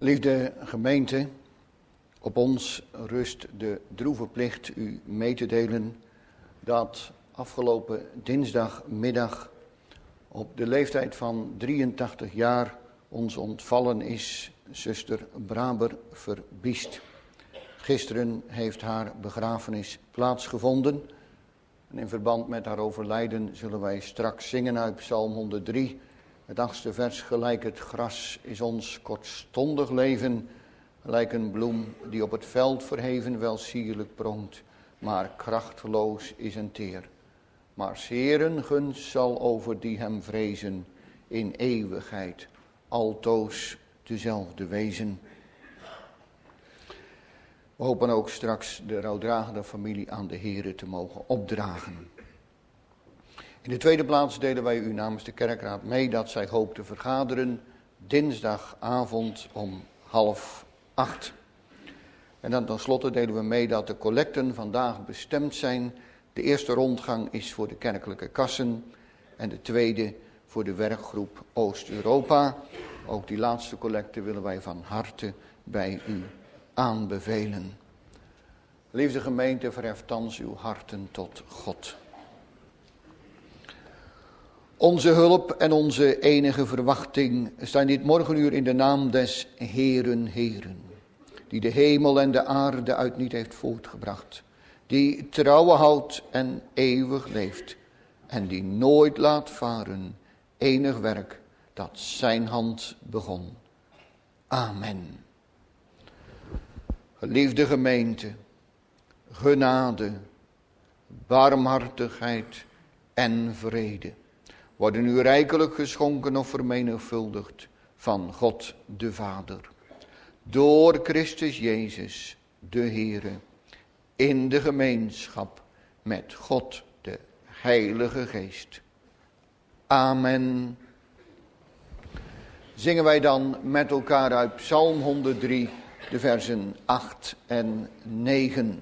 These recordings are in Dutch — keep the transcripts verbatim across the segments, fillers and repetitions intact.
Liefde gemeente, op ons rust de droeve plicht u mee te delen dat afgelopen dinsdagmiddag op de leeftijd van drieëntachtig jaar ons ontvallen is zuster Braber Verbiest. Gisteren heeft haar begrafenis plaatsgevonden en in verband met haar overlijden zullen wij straks zingen uit Psalm honderddrie. Het achtste vers: gelijk het gras is ons kortstondig leven, gelijk een bloem die op het veld verheven wel sierlijk pronkt, maar krachteloos is en teer. Maar 's Heeren gunst zal over die hem vrezen, in eeuwigheid altoos dezelfde wezen. We hopen ook straks de rouwdragende familie aan de Heere te mogen opdragen. In de tweede plaats delen wij u namens de kerkraad mee dat zij hoopt te vergaderen dinsdagavond om half acht. En dan tenslotte delen we mee dat de collecten vandaag bestemd zijn. De eerste rondgang is voor de kerkelijke kassen en de tweede voor de werkgroep Oost-Europa. Ook die laatste collecte willen wij van harte bij u aanbevelen. Liefde gemeente, verhef thans uw harten tot God. Onze hulp en onze enige verwachting staan dit morgenuur in de naam des Heeren Heeren, die de hemel en de aarde uit niet heeft voortgebracht, die trouwe houdt en eeuwig leeft en die nooit laat varen enig werk dat zijn hand begon. Amen. Geliefde gemeente, genade, barmhartigheid en vrede worden u rijkelijk geschonken of vermenigvuldigd van God de Vader, door Christus Jezus de Heere, in de gemeenschap met God de Heilige Geest. Amen. Zingen wij dan met elkaar uit Psalm honderddrie, de versen acht en negen.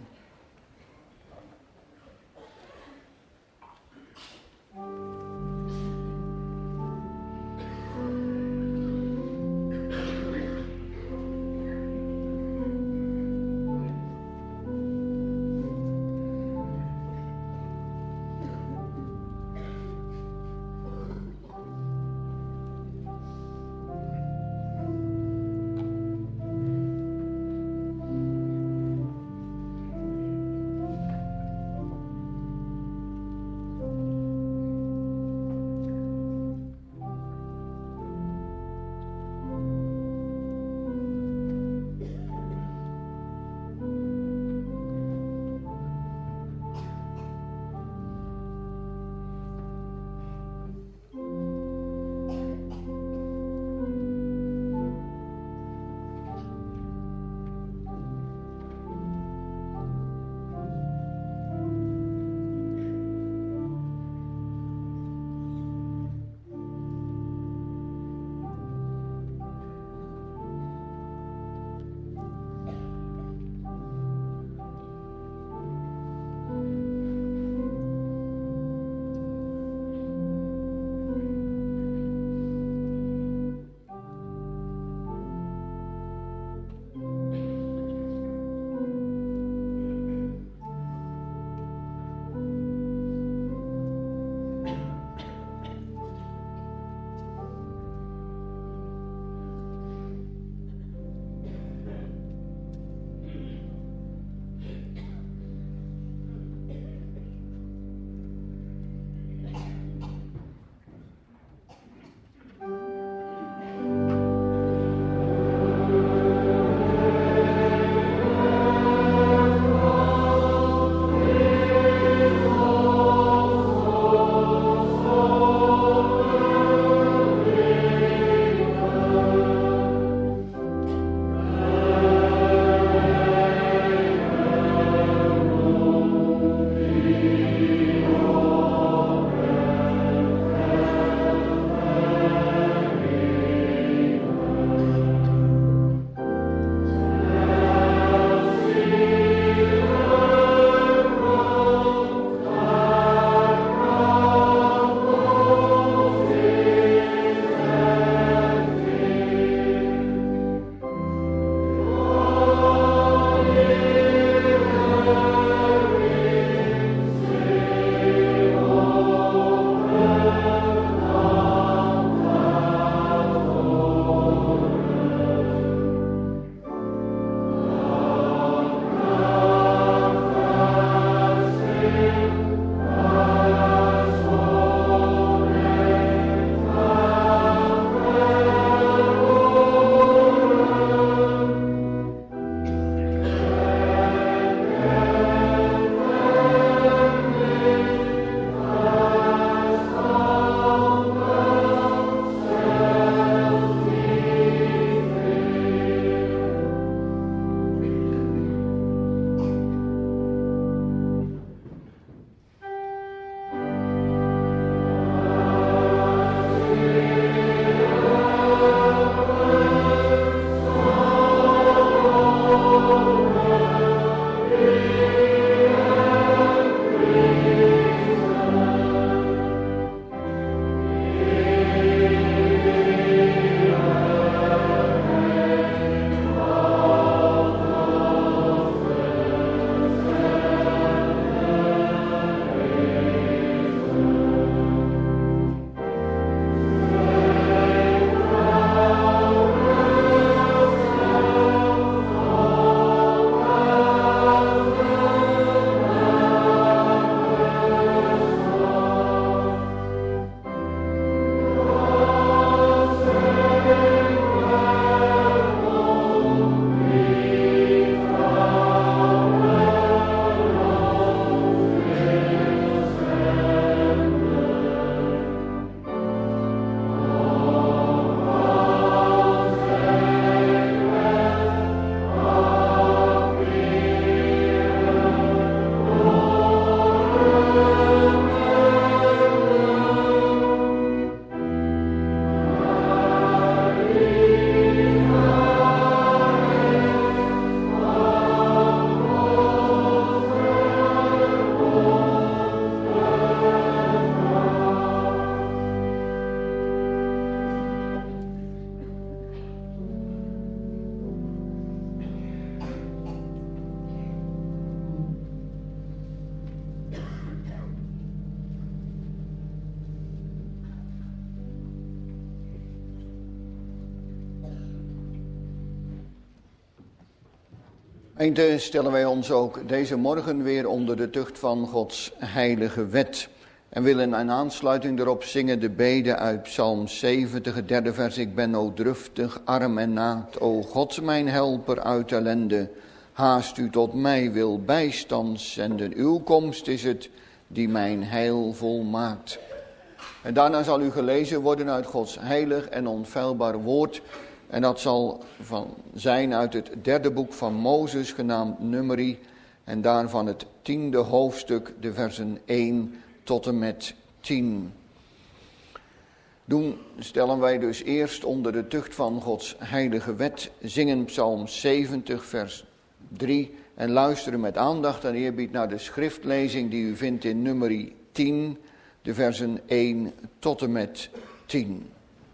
Gemeente, stellen wij ons ook deze morgen weer onder de tucht van Gods heilige wet. En willen in aansluiting erop zingen de bede uit Psalm zeventig, het derde vers. Ik ben o druftig, arm en naakt, o God mijn helper uit ellende. Haast u tot mij, wil bijstand zenden. Uw komst is het die mijn heil volmaakt. En daarna zal u gelezen worden uit Gods heilig en onfeilbaar woord. En dat zal van zijn uit het derde boek van Mozes, genaamd Numeri. En daarvan het tiende hoofdstuk, de versen één tot en met tien. Doen stellen wij dus eerst onder de tucht van Gods heilige wet, zingen Psalm zeventig, vers drie. En luisteren met aandacht en eerbied naar de schriftlezing die u vindt in Numeri tien, de versen één tot en met tien.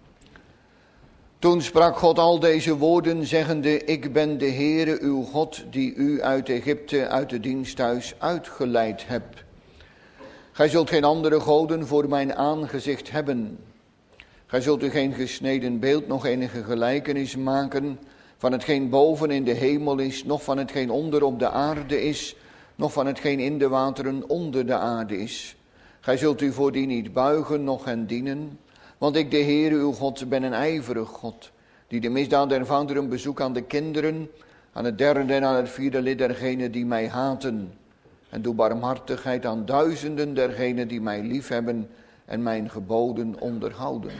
Toen sprak God al deze woorden, zeggende, ik ben de Heere uw God, die u uit Egypte, uit de diensthuis uitgeleid hebt. Gij zult geen andere goden voor mijn aangezicht hebben. Gij zult u geen gesneden beeld, nog enige gelijkenis maken van hetgeen boven in de hemel is, nog van hetgeen onder op de aarde is, nog van hetgeen in de wateren onder de aarde is. Gij zult u voor die niet buigen, noch hen dienen. Want ik, de Heere uw God, ben een ijverig God, die de misdaad der vaderen bezoekt aan de kinderen, aan het derde en aan het vierde lid dergenen die mij haten. En doe barmhartigheid aan duizenden dergenen die mij liefhebben en mijn geboden onderhouden.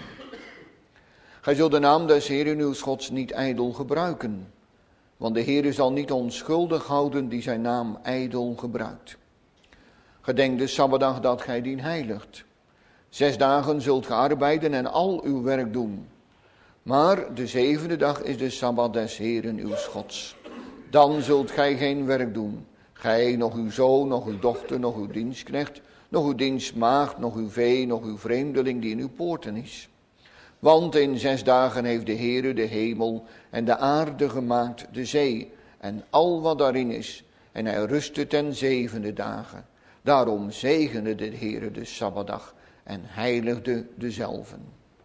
Gij zult de naam des Heeren uw Gods niet ijdel gebruiken, want de Heere zal niet onschuldig houden die zijn naam ijdel gebruikt. Gedenk de Sabbatdag dat gij dien heiligt. Zes dagen zult ge arbeiden en al uw werk doen. Maar de zevende dag is de Sabbat des Heeren uw Gods. Dan zult gij geen werk doen. Gij, nog uw zoon, nog uw dochter, nog uw dienstknecht, nog uw dienstmaagd, nog uw vee, nog uw vreemdeling die in uw poorten is. Want in zes dagen heeft de Heere de hemel en de aarde gemaakt, de zee en al wat daarin is. En hij rustte ten zevende dagen. Daarom zegende de Heere de Sabbatdag en heiligde dezelven.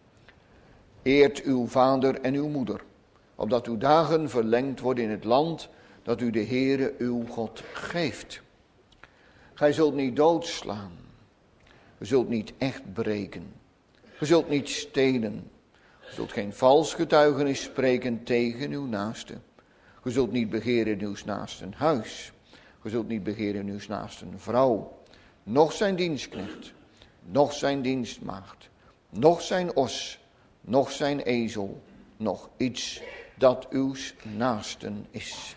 Eert uw vader en uw moeder, opdat uw dagen verlengd worden in het land dat u de Heere uw God geeft. Gij zult niet doodslaan, ge zult niet echt breken, ge zult niet stelen, ge zult geen vals getuigenis spreken tegen uw naaste, ge zult niet begeren uw naasten huis, ge zult niet begeren uw naasten vrouw, noch zijn dienstknecht, noch zijn dienstmaagd, noch zijn os, noch zijn ezel, noch iets dat uws naasten is.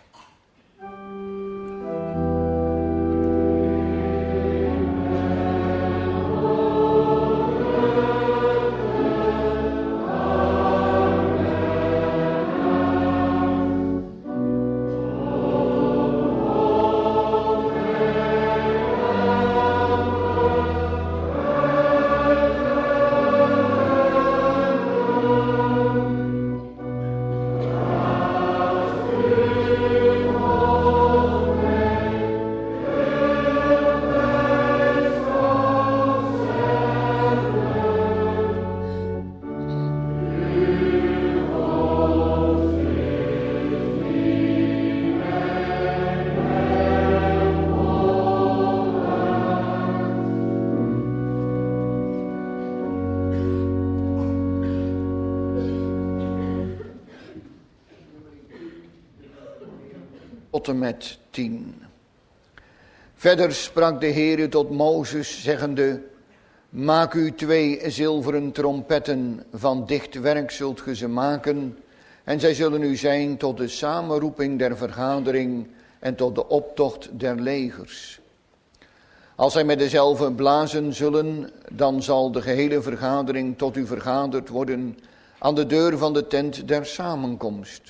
Tot en met tien. Verder sprak de Heere tot Mozes, zeggende, maak u twee zilveren trompetten, van dicht werk zult ge ze maken, en zij zullen u zijn tot de samenroeping der vergadering en tot de optocht der legers. Als zij met dezelfde blazen zullen, dan zal de gehele vergadering tot u vergaderd worden aan de deur van de tent der samenkomst.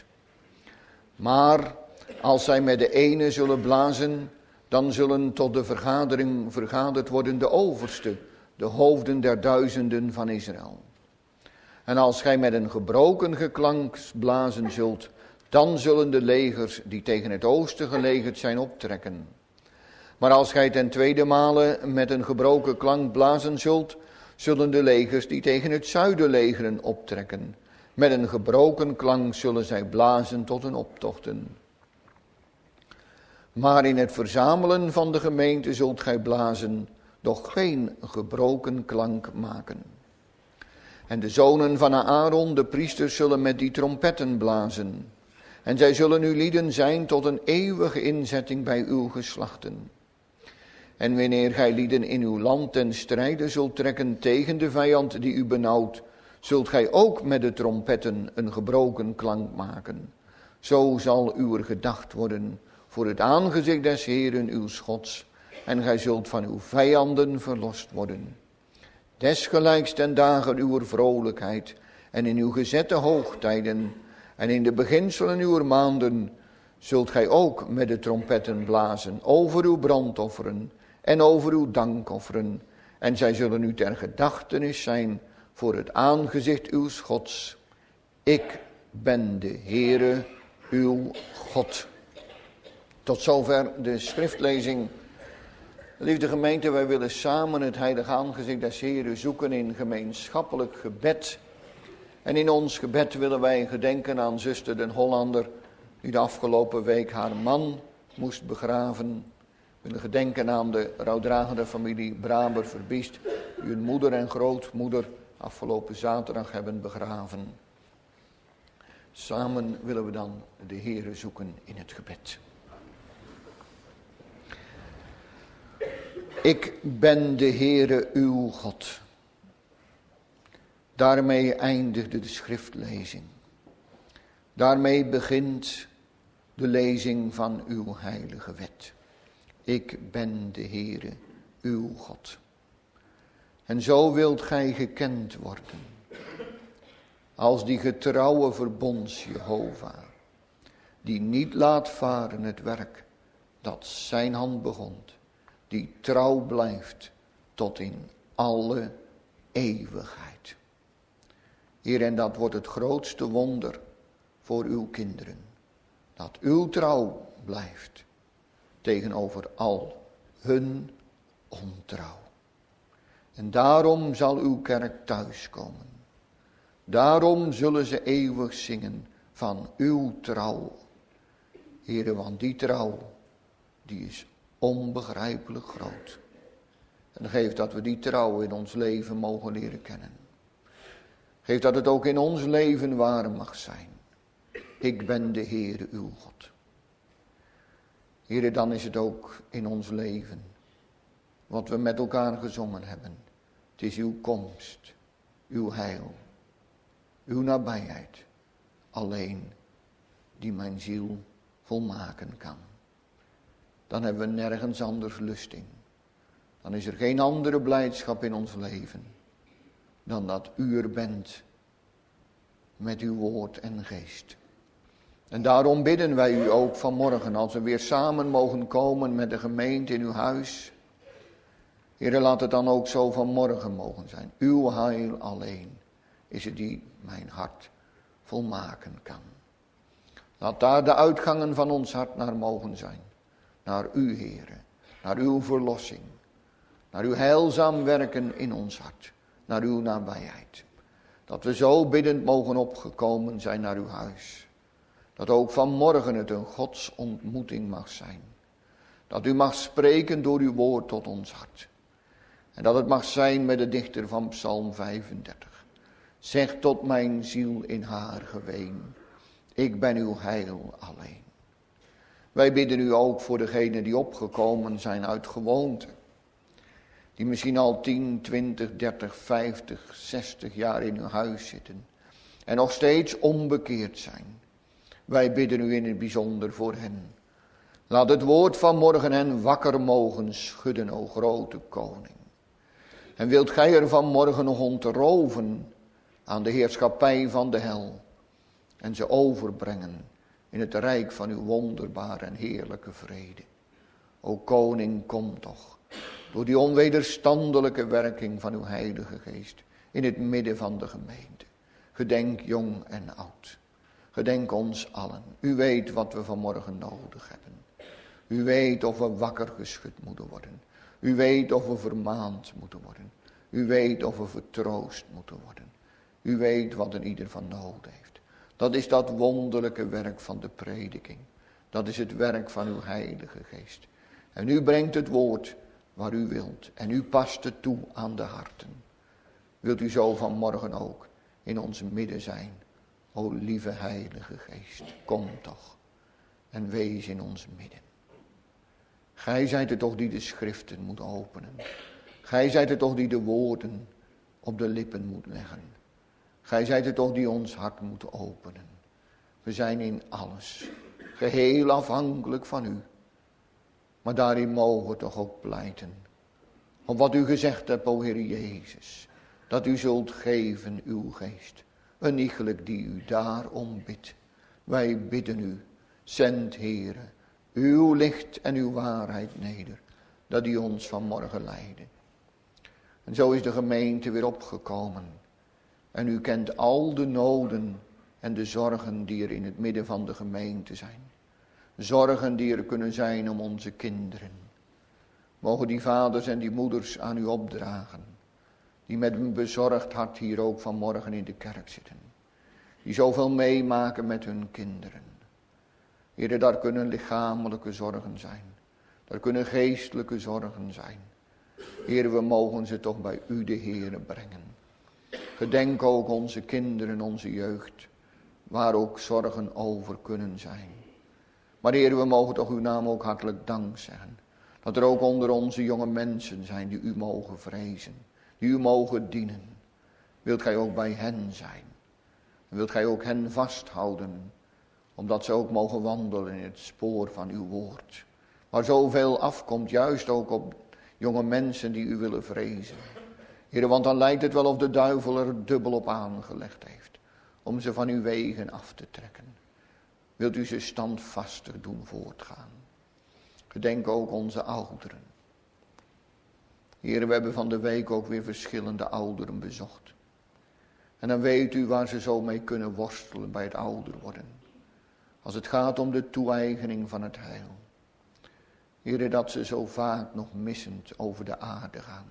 Maar als zij met de ene zullen blazen, dan zullen tot de vergadering vergaderd worden de overste, de hoofden der duizenden van Israël. En als gij met een gebroken geklank blazen zult, dan zullen de legers die tegen het oosten gelegerd zijn optrekken. Maar als gij ten tweede male met een gebroken klank blazen zult, zullen de legers die tegen het zuiden legeren optrekken. Met een gebroken klank zullen zij blazen tot hun optochten. Maar in het verzamelen van de gemeente zult gij blazen, doch geen gebroken klank maken. En de zonen van Aaron, de priesters, zullen met die trompetten blazen. En zij zullen uw lieden zijn tot een eeuwige inzetting bij uw geslachten. En wanneer gij lieden in uw land ten strijde zult trekken tegen de vijand die u benauwt, zult gij ook met de trompetten een gebroken klank maken. Zo zal uw gedacht worden voor het aangezicht des Heeren uw Gods, en gij zult van uw vijanden verlost worden. Desgelijks ten dagen uw vrolijkheid, en in uw gezette hoogtijden, en in de beginselen uw maanden, zult gij ook met de trompetten blazen over uw brandofferen en over uw dankofferen, en zij zullen u ter gedachtenis zijn voor het aangezicht uw Gods. Ik ben de Heere, uw God. Tot zover de schriftlezing. Liefde gemeente, wij willen samen het heilige aangezicht des Heeren zoeken in gemeenschappelijk gebed. En in ons gebed willen wij gedenken aan zuster den Hollander, die de afgelopen week haar man moest begraven. We willen gedenken aan de rouwdragende familie Braber-Verbiest, die hun moeder en grootmoeder afgelopen zaterdag hebben begraven. Samen willen we dan de Heere zoeken in het gebed. Ik ben de Heere uw God. Daarmee eindigde de schriftlezing. Daarmee begint de lezing van uw heilige wet. Ik ben de Heere uw God. En zo wilt gij gekend worden als die getrouwe verbonds Jehovah, die niet laat varen het werk dat zijn hand begon, die trouw blijft tot in alle eeuwigheid. Heer, en dat wordt het grootste wonder voor uw kinderen, dat uw trouw blijft tegenover al hun ontrouw. En daarom zal uw kerk thuiskomen. Daarom zullen ze eeuwig zingen van uw trouw. Heere, want die trouw, die is onbegrijpelijk groot. En geef dat we die trouw in ons leven mogen leren kennen. Geef dat het ook in ons leven waar mag zijn. Ik ben de Heere uw God. Heere, dan is het ook in ons leven wat we met elkaar gezongen hebben. Het is uw komst, uw heil, uw nabijheid, alleen die mijn ziel volmaken kan. Dan hebben we nergens anders lust in. Dan is er geen andere blijdschap in ons leven dan dat u er bent met uw woord en geest. En daarom bidden wij u ook vanmorgen, als we weer samen mogen komen met de gemeente in uw huis. Heere, laat het dan ook zo vanmorgen mogen zijn. Uw heil alleen is het die mijn hart volmaken kan. Laat daar de uitgangen van ons hart naar mogen zijn. Naar u, Heere, naar uw verlossing, naar uw heilzaam werken in ons hart, naar uw nabijheid. Dat we zo biddend mogen opgekomen zijn naar uw huis. Dat ook vanmorgen het een godsontmoeting mag zijn. Dat u mag spreken door uw woord tot ons hart. En dat het mag zijn met de dichter van Psalm vijfendertig. Zeg tot mijn ziel in haar geween, ik ben uw heil alleen. Wij bidden u ook voor degenen die opgekomen zijn uit gewoonte. Die misschien al tien, twintig, dertig, vijftig, zestig jaar in uw huis zitten. En nog steeds onbekeerd zijn. Wij bidden u in het bijzonder voor hen. Laat het woord van morgen hen wakker mogen schudden, o grote koning. En wilt gij er vanmorgen nog ontroven aan de heerschappij van de hel. En ze overbrengen in het rijk van uw wonderbare en heerlijke vrede. O koning, kom toch, door die onwederstandelijke werking van uw heilige geest, in het midden van de gemeente. Gedenk jong en oud. Gedenk ons allen. U weet wat we vanmorgen nodig hebben. U weet of we wakker geschud moeten worden. U weet of we vermaand moeten worden. U weet of we vertroost moeten worden. U weet wat een ieder van nood heeft. Dat is dat wonderlijke werk van de prediking. Dat is het werk van uw Heilige Geest. En u brengt het woord waar u wilt. En u past het toe aan de harten. Wilt u zo vanmorgen ook in ons midden zijn. O lieve Heilige Geest, kom toch. En wees in ons midden. Gij zijt het toch die de schriften moet openen. Gij zijt het toch die de woorden op de lippen moet leggen. Gij zijt het toch die ons hart moet openen. We zijn in alles geheel afhankelijk van u. Maar daarin mogen we toch ook pleiten. Op wat u gezegd hebt, o Heer Jezus. Dat u zult geven uw geest. Een iegelijk die u daarom bidt. Wij bidden u. Zend, Heere, uw licht en uw waarheid neder. Dat die ons vanmorgen leiden. En zo is de gemeente weer opgekomen. En u kent al de noden en de zorgen die er in het midden van de gemeente zijn. Zorgen die er kunnen zijn om onze kinderen. Mogen die vaders en die moeders aan u opdragen. Die met een bezorgd hart hier ook vanmorgen in de kerk zitten. Die zoveel meemaken met hun kinderen. Heere, daar kunnen lichamelijke zorgen zijn. Daar kunnen geestelijke zorgen zijn. Heere, we mogen ze toch bij u de Heere brengen. Gedenk ook onze kinderen, onze jeugd. Waar ook zorgen over kunnen zijn. Maar Heere, we mogen toch uw naam ook hartelijk dank zeggen. Dat er ook onder onze jonge mensen zijn die u mogen vrezen. Die u mogen dienen. Wilt gij ook bij hen zijn. Wilt gij ook hen vasthouden. Omdat ze ook mogen wandelen in het spoor van uw woord. Waar zoveel afkomt, juist ook op jonge mensen die u willen vrezen. Heere, want dan lijkt het wel of de duivel er dubbel op aangelegd heeft. Om ze van uw wegen af te trekken. Wilt u ze standvastig doen voortgaan. Gedenk ook onze ouderen. Heere, we hebben van de week ook weer verschillende ouderen bezocht. En dan weet u waar ze zo mee kunnen worstelen bij het ouder worden. Als het gaat om de toe-eigening van het heil. Heere, dat ze zo vaak nog missend over de aarde gaan.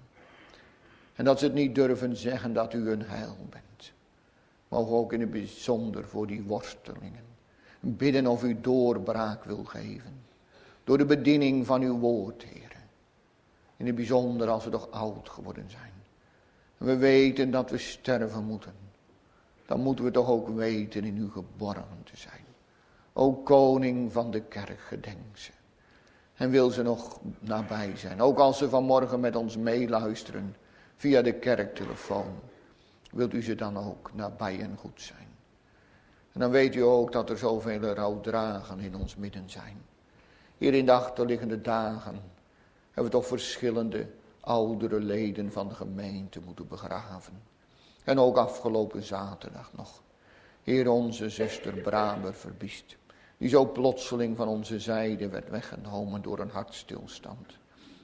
En dat ze het niet durven zeggen dat u een heil bent. Mogen ook in het bijzonder voor die worstelingen. Bidden of u doorbraak wil geven. Door de bediening van uw woord, Heere. In het bijzonder als we toch oud geworden zijn. En we weten dat we sterven moeten. Dan moeten we toch ook weten in u geborgen te zijn. O koning van de kerk, gedenk ze. En wil ze nog nabij zijn. Ook als ze vanmorgen met ons meeluisteren via de kerktelefoon. Wilt u ze dan ook nabij en goed zijn. En dan weet u ook dat er zoveel rouwdragen in ons midden zijn. Hier in de achterliggende dagen hebben we toch verschillende oudere leden van de gemeente moeten begraven. En ook afgelopen zaterdag nog. Heer, onze zuster Braber Verbiest. Die zo plotseling van onze zijde werd weggenomen door een hartstilstand.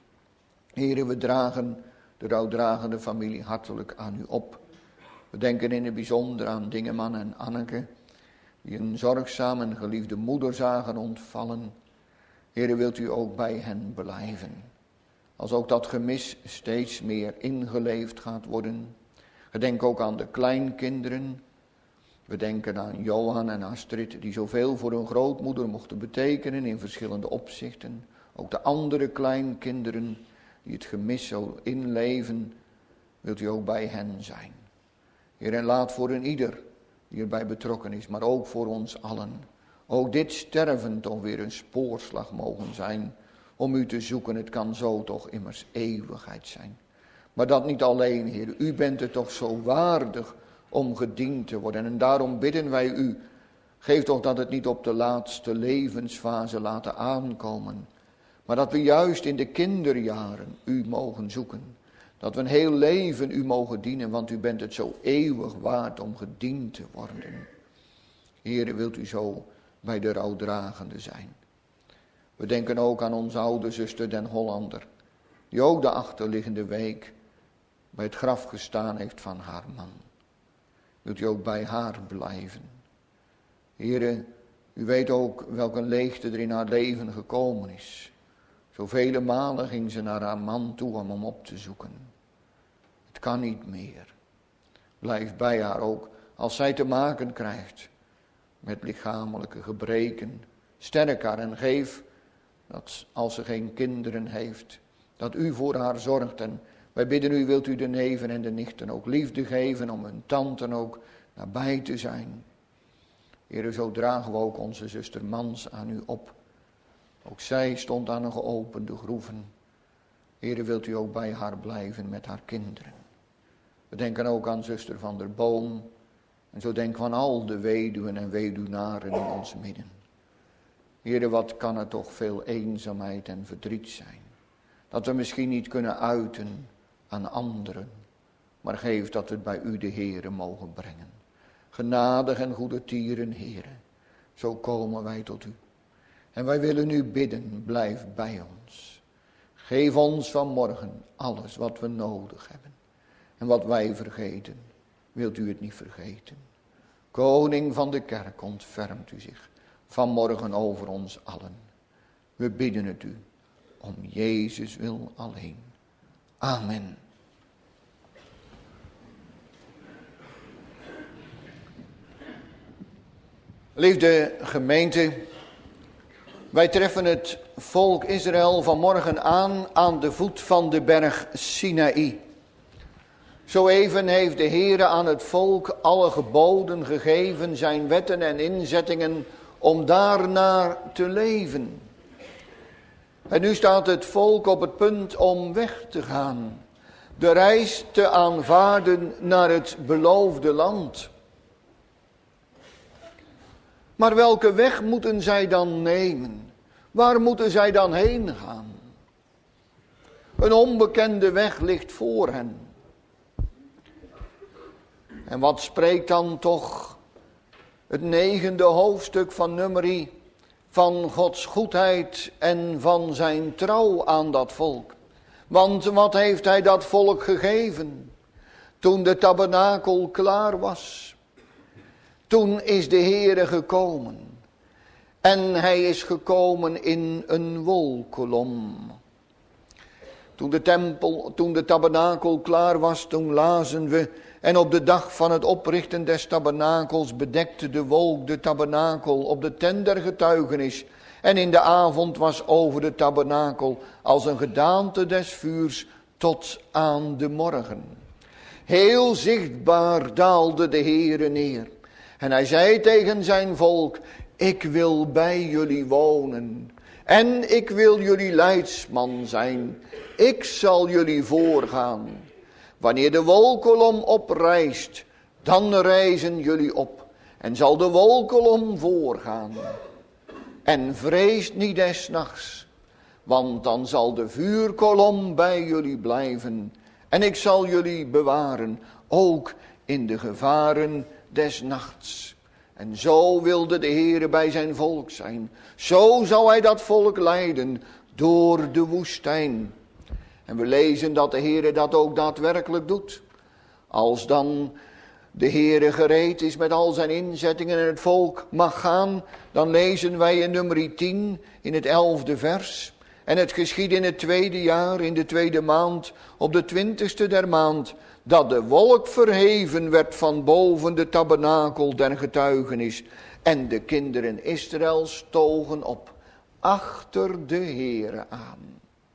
Heer, we dragen de rouwdragende familie hartelijk aan u op. We denken in het bijzonder aan Dingeman en Anneke. Die een zorgzaam en geliefde moeder zagen ontvallen. Heer, wilt u ook bij hen blijven. Als ook dat gemis steeds meer ingeleefd gaat worden. Gedenk ook aan de kleinkinderen. We denken aan Johan en Astrid, die zoveel voor hun grootmoeder mochten betekenen in verschillende opzichten. Ook de andere kleinkinderen die het gemis zo inleven, wilt u ook bij hen zijn. Heer, en laat voor een ieder die erbij betrokken is, maar ook voor ons allen, ook dit sterven toch weer een spoorslag mogen zijn om u te zoeken. Het kan zo toch immers eeuwigheid zijn. Maar dat niet alleen, Heer, u bent er toch zo waardig om gediend te worden. En daarom bidden wij u, geef toch dat het niet op de laatste levensfase laten aankomen. Maar dat we juist in de kinderjaren u mogen zoeken. Dat we een heel leven u mogen dienen, want u bent het zo eeuwig waard om gediend te worden. Heer, wilt u zo bij de rouwdragende zijn. We denken ook aan onze oude zuster Den Hollander, die ook de achterliggende week bij het graf gestaan heeft van haar man. Wilt u ook bij haar blijven. Heere, u weet ook welke leegte er in haar leven gekomen is. Zoveel malen ging ze naar haar man toe om hem op te zoeken. Het kan niet meer. Blijf bij haar ook als zij te maken krijgt met lichamelijke gebreken, Sterk haar en geef dat als ze geen kinderen heeft, dat u voor haar zorgt. En wij bidden u, wilt u de neven en de nichten ook liefde geven om hun tanten ook nabij te zijn. Heere, zo dragen we ook onze zuster Mans aan u op. Ook zij stond aan een geopende groeven. Heere, wilt u ook bij haar blijven met haar kinderen. We denken ook aan zuster Van der Boom. En zo denken we aan al de weduwen en weduwnaren in ons midden. Heere, wat kan er toch veel eenzaamheid en verdriet zijn. Dat we misschien niet kunnen uiten aan anderen. Maar geef dat we het bij u de Heere mogen brengen. Genadig en goede tieren, Heere. Zo komen wij tot u. En wij willen u bidden, blijf bij ons. Geef ons vanmorgen alles wat we nodig hebben. En wat wij vergeten, wilt u het niet vergeten. Koning van de kerk, ontfermt u zich vanmorgen over ons allen. We bidden het u, om Jezus wil alleen. Amen. Liefde gemeente, wij treffen het volk Israël vanmorgen aan aan de voet van de berg Sinaï. Zo even heeft de Heere aan het volk alle geboden gegeven, zijn wetten en inzettingen, om daarnaar te leven. En nu staat het volk op het punt om weg te gaan, de reis te aanvaarden naar het beloofde land. Maar welke weg moeten zij dan nemen? Waar moeten zij dan heen gaan? Een onbekende weg ligt voor hen. En wat spreekt dan toch het negende hoofdstuk van Numeri van Gods goedheid en van zijn trouw aan dat volk? Want wat heeft hij dat volk gegeven toen de tabernakel klaar was? Toen is de Heere gekomen en hij is gekomen in een wolkolom. Toen de tempel, toen de tabernakel klaar was, toen lazen we: en op de dag van het oprichten des tabernakels bedekte de wolk de tabernakel op de tent der getuigenis. En in de avond was over de tabernakel als een gedaante des vuurs tot aan de morgen. Heel zichtbaar daalde de Heere neer. En hij zei tegen zijn volk: ik wil bij jullie wonen. En ik wil jullie leidsman zijn. Ik zal jullie voorgaan. Wanneer de wolkolom oprijst, dan reizen jullie op. En zal de wolkolom voorgaan. En vreest niet des nachts, want dan zal de vuurkolom bij jullie blijven. En ik zal jullie bewaren, ook in de gevaren des nachts. En zo wilde de Heere bij zijn volk zijn. Zo zou hij dat volk leiden door de woestijn. En we lezen dat de Heere dat ook daadwerkelijk doet. Als dan de Heere gereed is met al zijn inzettingen en het volk mag gaan, dan lezen wij in Numeri tien in het elfde vers. En het geschiedde in het tweede jaar, in de tweede maand, op de twintigste der maand, dat de wolk verheven werd van boven de tabernakel der getuigenis. En de kinderen Israëls togen op achter de Heere aan.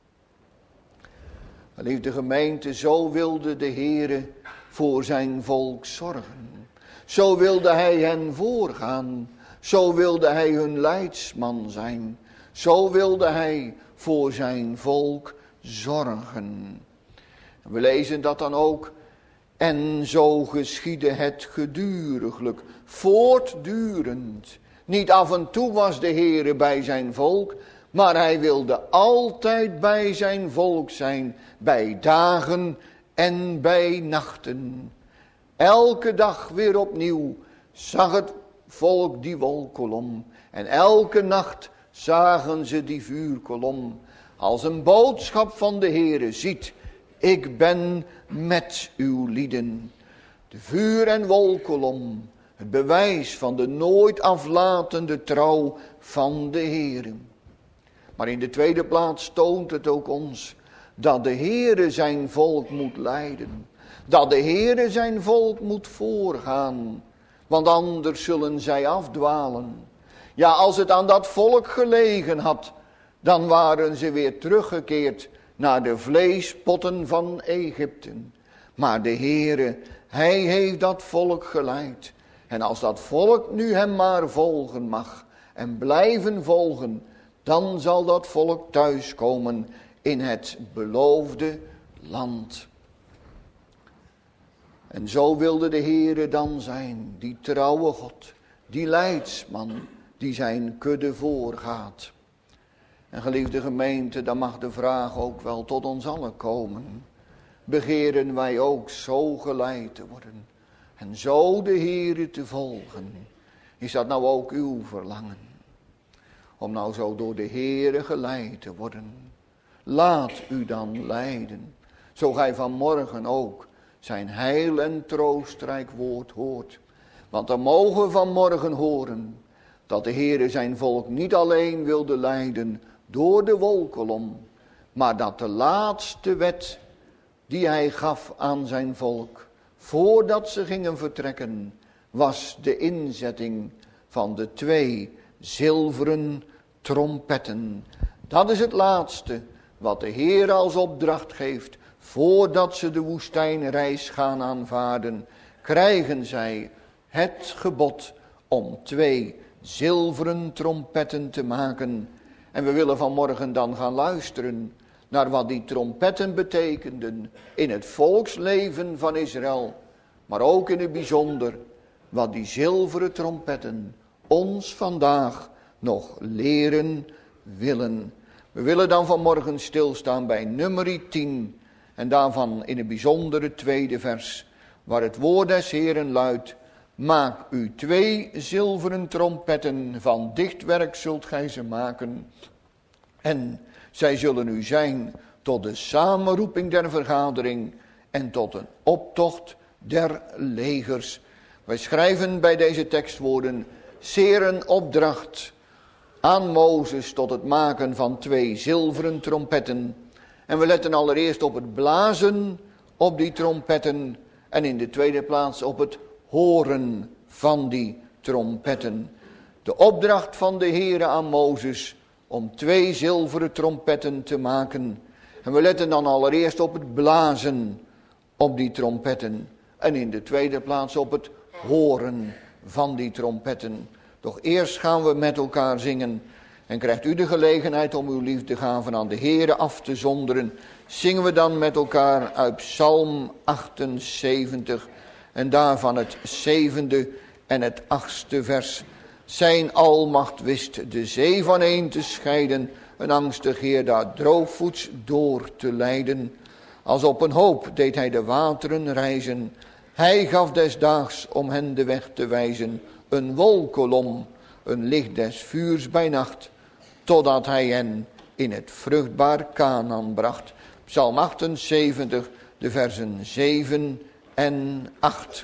Liefde gemeente, zo wilde de Heere voor zijn volk zorgen. Zo wilde hij hen voorgaan. Zo wilde hij hun leidsman zijn. Zo wilde hij voor zijn volk zorgen. We lezen dat dan ook. En zo geschiedde het geduriglijk, voortdurend. Niet af en toe was de Heere bij zijn volk, maar hij wilde altijd bij zijn volk zijn, bij dagen en bij nachten. Elke dag weer opnieuw zag het volk die wolkolom. En elke nacht zagen ze die vuurkolom. Als een boodschap van de Heere: ziet, ik ben met uw lieden. De vuur- en wolkolom, het bewijs van de nooit aflatende trouw van de Heere. Maar in de tweede plaats toont het ook ons dat de Heere zijn volk moet leiden. Dat de Heere zijn volk moet voorgaan. Want anders zullen zij afdwalen. Ja, als het aan dat volk gelegen had, dan waren ze weer teruggekeerd naar de vleespotten van Egypte. Maar de Heere, hij heeft dat volk geleid. En als dat volk nu hem maar volgen mag en blijven volgen, dan zal dat volk thuiskomen in het beloofde land. En zo wilde de Heere dan zijn, die trouwe God, die leidsman, die zijn kudde voorgaat. En geliefde gemeente, dan mag de vraag ook wel tot ons allen komen. Begeren wij ook zo geleid te worden en zo de Heere te volgen? Is dat nou ook uw verlangen? Om nou zo door de Heere geleid te worden. Laat u dan leiden, zo gij vanmorgen ook zijn heil en troostrijk woord hoort. Want dan mogen we vanmorgen horen dat de Heere zijn volk niet alleen wilde leiden door de wolkolom, maar dat de laatste wet die hij gaf aan zijn volk, voordat ze gingen vertrekken, was de inzetting van de twee zilveren trompetten. Dat is het laatste wat de Heer als opdracht geeft, voordat ze de woestijnreis gaan aanvaarden, krijgen zij het gebod om twee zilveren trompetten te maken. En we willen vanmorgen dan gaan luisteren naar wat die trompetten betekenden in het volksleven van Israël, maar ook in het bijzonder wat die zilveren trompetten ons vandaag nog leren willen. We willen dan vanmorgen stilstaan bij nummer tien en daarvan in het bijzondere tweede vers, waar het woord des Heeren luidt: maak u twee zilveren trompetten, van dichtwerk zult gij ze maken. En zij zullen u zijn tot de samenroeping der vergadering en tot een optocht der legers. Wij schrijven bij deze tekstwoorden zeer een opdracht aan Mozes tot het maken van twee zilveren trompetten. En we letten allereerst op het blazen op die trompetten en in de tweede plaats op het horen van die trompetten. De opdracht van de Heere aan Mozes om twee zilveren trompetten te maken. En we letten dan allereerst op het blazen op die trompetten. En in de tweede plaats op het horen van die trompetten. Doch eerst gaan we met elkaar zingen. En krijgt u de gelegenheid om uw liefdegaven aan de Heere af te zonderen. Zingen we dan met elkaar uit Psalm achtenzeventig. En daarvan het zevende en het achtste vers. Zijn almacht wist de zee van een te scheiden, een angstig Heer daar droogvoets door te leiden. Als op een hoop deed hij de wateren reizen, hij gaf des daags om hen de weg te wijzen, een wolkolom, een licht des vuurs bij nacht, totdat hij hen in het vruchtbaar Kanaan bracht. Psalm achtenzeventig, de versen zeven en acht.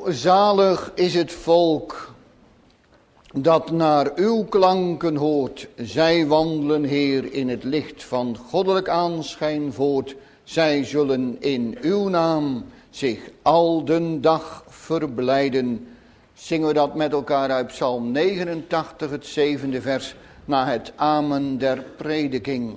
zalig is het volk dat naar uw klanken hoort. Zij wandelen, Heer, in het licht van goddelijk aanschijn voort. Zij zullen in uw naam zich al den dag verblijden. Zingen we dat met elkaar uit Psalm negenentachtig, het zevende vers, na het amen der prediking.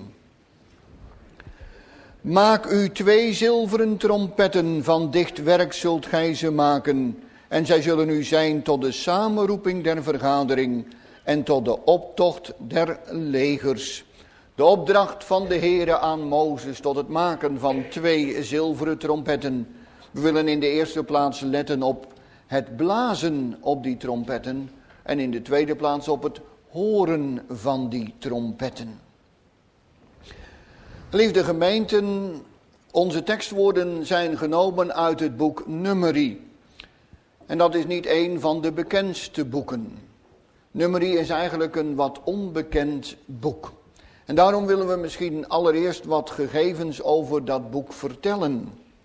Maak u twee zilveren trompetten, van dicht werk zult gij ze maken. En zij zullen u zijn tot de samenroeping der vergadering en tot de optocht der legers. De opdracht van de Heere aan Mozes tot het maken van twee zilveren trompetten. We willen in de eerste plaats letten op het blazen op die trompetten en in de tweede plaats op het horen van die trompetten. Liefde gemeenten, onze tekstwoorden zijn genomen uit het boek Numeri. En dat is niet een van de bekendste boeken. Numeri is eigenlijk een wat onbekend boek. En daarom willen we misschien allereerst wat gegevens over dat boek vertellen.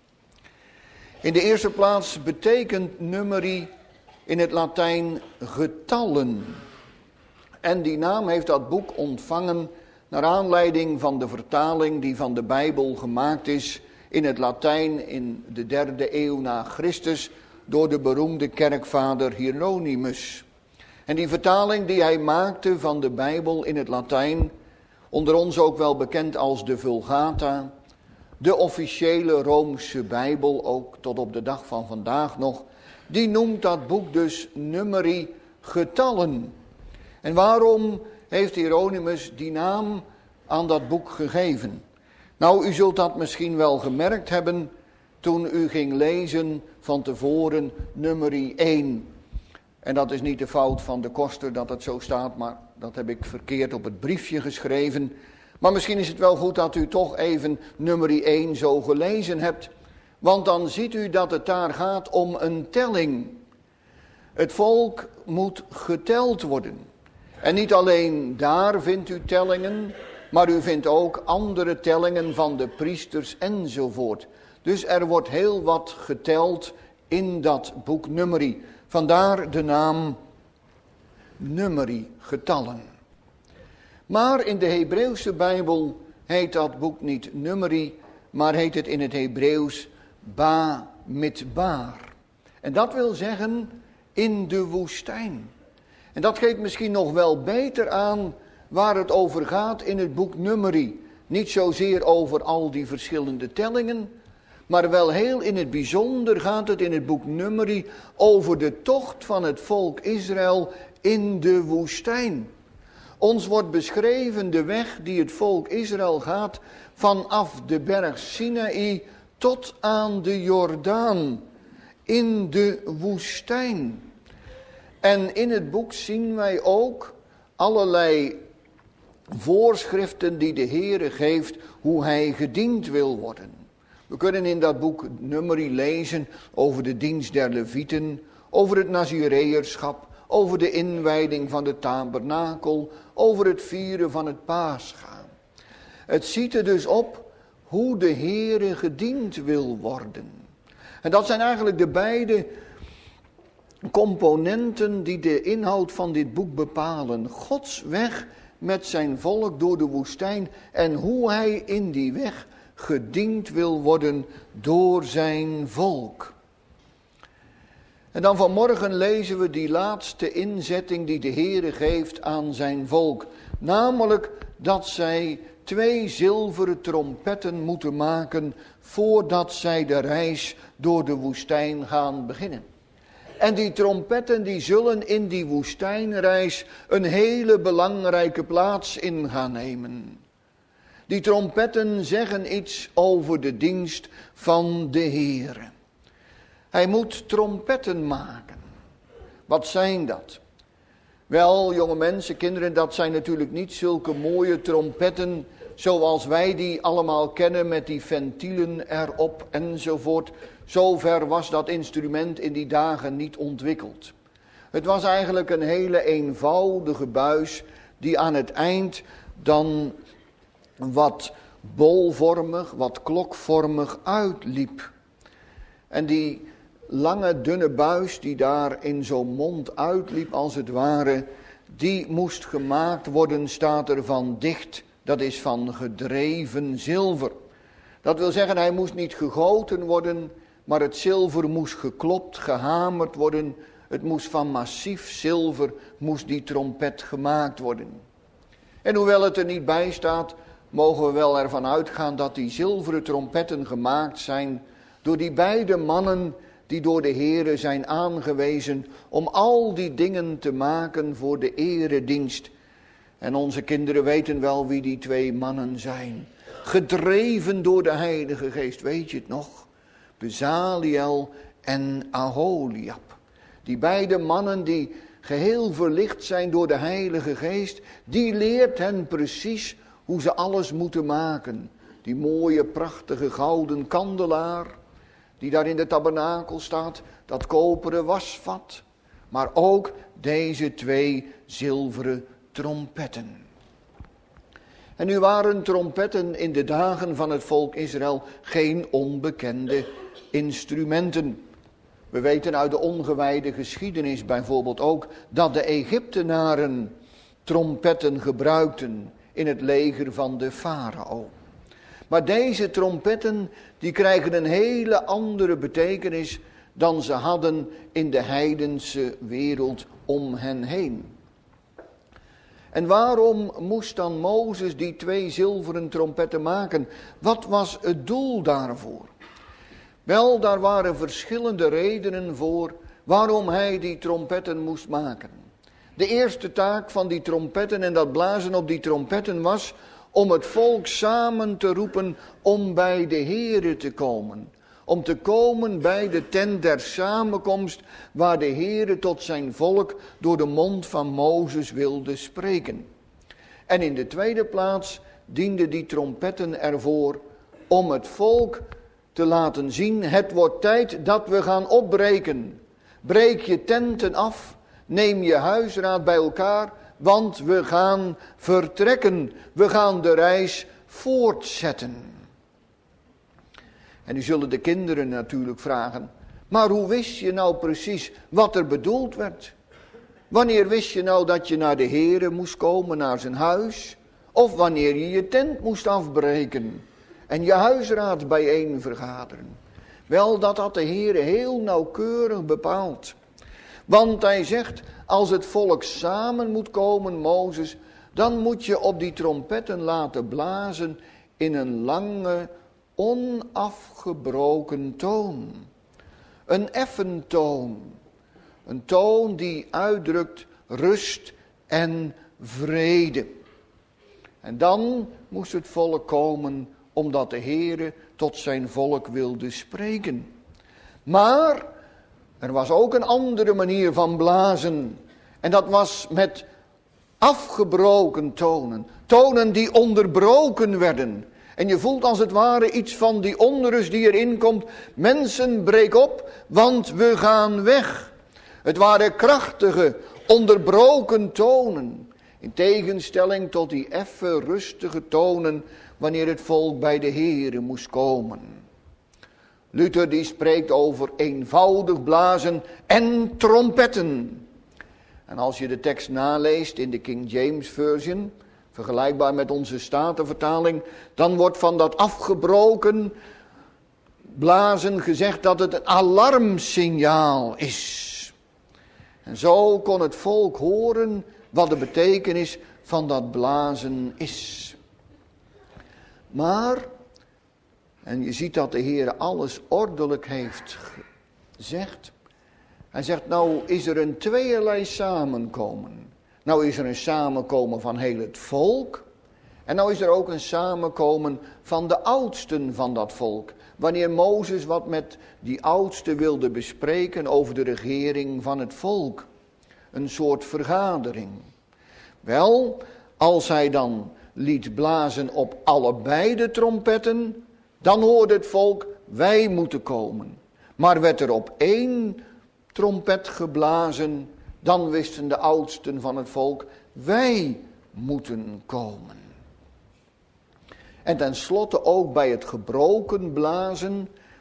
In de eerste plaats betekent Numeri in het Latijn getallen. En die naam heeft dat boek ontvangen naar aanleiding van de vertaling die van de Bijbel gemaakt is in het Latijn in de derde eeuw na Christus door de beroemde kerkvader Hieronymus. En die vertaling die hij maakte van de Bijbel in het Latijn, onder ons ook wel bekend als de Vulgata, de officiële Roomse Bijbel, ook tot op de dag van vandaag nog, die noemt dat boek dus Numeri, getallen. En waarom heeft Hieronymus die naam aan dat boek gegeven? Nou, u zult dat misschien wel gemerkt hebben toen u ging lezen van tevoren Numeri één. En dat is niet de fout van de koster dat het zo staat, maar dat heb ik verkeerd op het briefje geschreven. Maar misschien is het wel goed dat u toch even Numeri één zo gelezen hebt. Want dan ziet u dat het daar gaat om een telling. Het volk moet geteld worden. En niet alleen daar vindt u tellingen, maar u vindt ook andere tellingen van de priesters enzovoort. Dus er wordt heel wat geteld in dat boek Numeri. Vandaar de naam Numeri, getallen. Maar in de Hebreeuwse Bijbel heet dat boek niet Numeri, maar heet het in het Hebreeuws Ba Midbar. En dat wil zeggen in de woestijn. En dat geeft misschien nog wel beter aan waar het over gaat in het boek Numeri. Niet zozeer over al die verschillende tellingen, maar wel heel in het bijzonder gaat het in het boek Numeri over de tocht van het volk Israël in de woestijn. Ons wordt beschreven de weg die het volk Israël gaat vanaf de berg Sinaï tot aan de Jordaan in de woestijn. En in het boek zien wij ook allerlei voorschriften die de Heere geeft hoe hij gediend wil worden. We kunnen in dat boek Numeri lezen over de dienst der Levieten, over het Nazireërschap, over de inwijding van de tabernakel, over het vieren van het Pascha. Het ziet er dus op hoe de Heere gediend wil worden. En dat zijn eigenlijk de beide componenten die de inhoud van dit boek bepalen. Gods weg met zijn volk door de woestijn en hoe hij in die weg gediend wil worden door zijn volk. En dan vanmorgen lezen we die laatste inzetting die de Heere geeft aan zijn volk. Namelijk dat zij twee zilveren trompetten moeten maken voordat zij de reis door de woestijn gaan beginnen. En die trompetten die zullen in die woestijnreis een hele belangrijke plaats in gaan nemen. Die trompetten zeggen iets over de dienst van de Heere. Hij moet trompetten maken. Wat zijn dat? Wel, jonge mensen, kinderen, dat zijn natuurlijk niet zulke mooie trompetten zoals wij die allemaal kennen met die ventielen erop enzovoort. Zover was dat instrument in die dagen niet ontwikkeld. Het was eigenlijk een hele eenvoudige buis die aan het eind dan wat bolvormig, wat klokvormig uitliep. En die lange dunne buis die daar in zo'n mond uitliep als het ware, die moest gemaakt worden, staat er, van dicht, dat is van gedreven zilver. Dat wil zeggen, hij moest niet gegoten worden, maar het zilver moest geklopt, gehamerd worden. Het moest van massief zilver, moest die trompet gemaakt worden. En hoewel het er niet bij staat, mogen we wel ervan uitgaan dat die zilveren trompetten gemaakt zijn door die beide mannen die door de Heere zijn aangewezen om al die dingen te maken voor de eredienst. En onze kinderen weten wel wie die twee mannen zijn. Gedreven door de Heilige Geest, weet je het nog? Bezaliel en Aholiab. Die beide mannen die geheel verlicht zijn door de Heilige Geest, die leert hen precies hoe ze alles moeten maken. Die mooie, prachtige gouden kandelaar, die daar in de tabernakel staat, dat koperen wasvat. Maar ook deze twee zilveren trompetten. En nu waren trompetten in de dagen van het volk Israël geen onbekende instrumenten. We weten uit de ongewijde geschiedenis bijvoorbeeld ook dat de Egyptenaren trompetten gebruikten in het leger van de farao. Maar deze trompetten die krijgen een hele andere betekenis dan ze hadden in de heidense wereld om hen heen. En waarom moest dan Mozes die twee zilveren trompetten maken? Wat was het doel daarvoor? Wel, daar waren verschillende redenen voor waarom hij die trompetten moest maken. De eerste taak van die trompetten en dat blazen op die trompetten was om het volk samen te roepen om bij de Heere te komen. Om te komen bij de tent der samenkomst waar de Heere tot zijn volk door de mond van Mozes wilde spreken. En in de tweede plaats dienden die trompetten ervoor om het volk te laten zien: het wordt tijd dat we gaan opbreken. Breek je tenten af, neem je huisraad bij elkaar, want we gaan vertrekken. We gaan de reis voortzetten. En nu zullen de kinderen natuurlijk vragen: maar hoe wist je nou precies wat er bedoeld werd? Wanneer wist je nou dat je naar de Heere moest komen, naar zijn huis? Of wanneer je je tent moest afbreken en je huisraad bijeen vergaderen? Wel, dat had de Heere heel nauwkeurig bepaald. Want hij zegt, als het volk samen moet komen, Mozes, dan moet je op die trompetten laten blazen in een lange, onafgebroken toon. Een effen toon. Een toon die uitdrukt rust en vrede. En dan moest het volk komen omdat de Heere tot zijn volk wilde spreken. Maar er was ook een andere manier van blazen. En dat was met afgebroken tonen. Tonen die onderbroken werden. En je voelt als het ware iets van die onrust die erin komt. Mensen, breek op, want we gaan weg. Het waren krachtige, onderbroken tonen. In tegenstelling tot die effe, rustige tonen wanneer het volk bij de Heere moest komen. Luther die spreekt over eenvoudig blazen en trompetten. En als je de tekst naleest in de King James Version, vergelijkbaar met onze Statenvertaling, dan wordt van dat afgebroken blazen gezegd dat het een alarmsignaal is. En zo kon het volk horen wat de betekenis van dat blazen is. Maar, en je ziet dat de Heer alles ordelijk heeft gezegd. Hij zegt, nou is er een tweeërlei samenkomen. Nou is er een samenkomen van heel het volk. En nou is er ook een samenkomen van de oudsten van dat volk. Wanneer Mozes wat met die oudsten wilde bespreken over de regering van het volk. Een soort vergadering. Wel, als hij dan liet blazen op allebei de trompetten, dan hoorde het volk, wij moeten komen. Maar werd er op één trompet geblazen, dan wisten de oudsten van het volk, wij moeten komen. En tenslotte ook bij het gebroken blazen,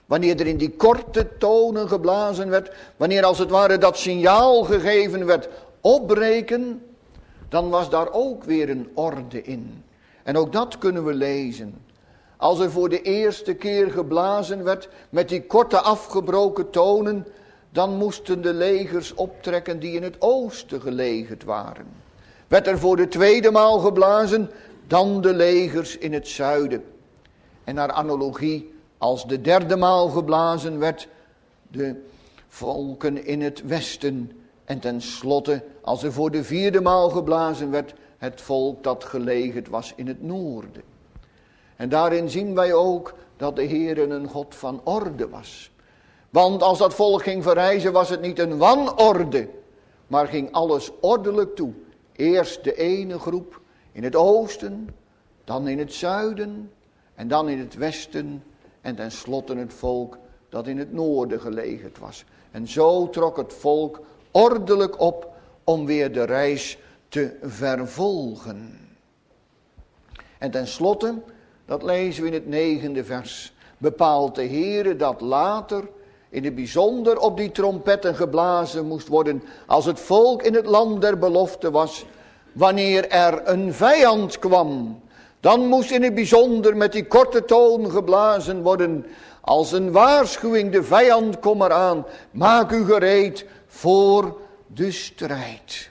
Wanneer er in die korte tonen geblazen werd, wanneer als het ware dat signaal gegeven werd, opbreken, dan was daar ook weer een orde in. En ook dat kunnen we lezen. Als er voor de eerste keer geblazen werd met die korte afgebroken tonen, dan moesten de legers optrekken die in het oosten gelegerd waren. Werd er voor de tweede maal geblazen, dan de legers in het zuiden. En naar analogie, als de derde maal geblazen werd, de volken in het westen. En tenslotte, als er voor de vierde maal geblazen werd, het volk dat gelegerd was in het noorden. En daarin zien wij ook dat de Heere een God van orde was. Want als dat volk ging verreizen, was het niet een wanorde, maar ging alles ordelijk toe. Eerst de ene groep in het oosten, dan in het zuiden en dan in het westen en tenslotte het volk dat in het noorden gelegerd was. En zo trok het volk ordelijk op om weer de reis te vervolgen. En tenslotte, dat lezen we in het negende vers, bepaalt de Heere dat later in het bijzonder op die trompetten geblazen moest worden als het volk in het land der belofte was. Wanneer er een vijand kwam, dan moest in het bijzonder met die korte toon geblazen worden. Als een waarschuwing, de vijand kom eraan, maak u gereed voor de strijd.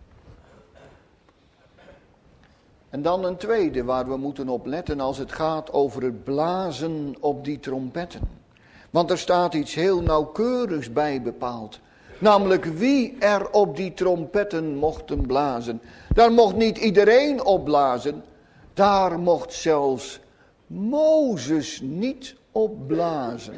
En dan een tweede waar we moeten op letten als het gaat over het blazen op die trompetten. Want er staat iets heel nauwkeurigs bij bepaald. Namelijk wie er op die trompetten mochten blazen. Daar mocht niet iedereen op blazen. Daar mocht zelfs Mozes niet op blazen.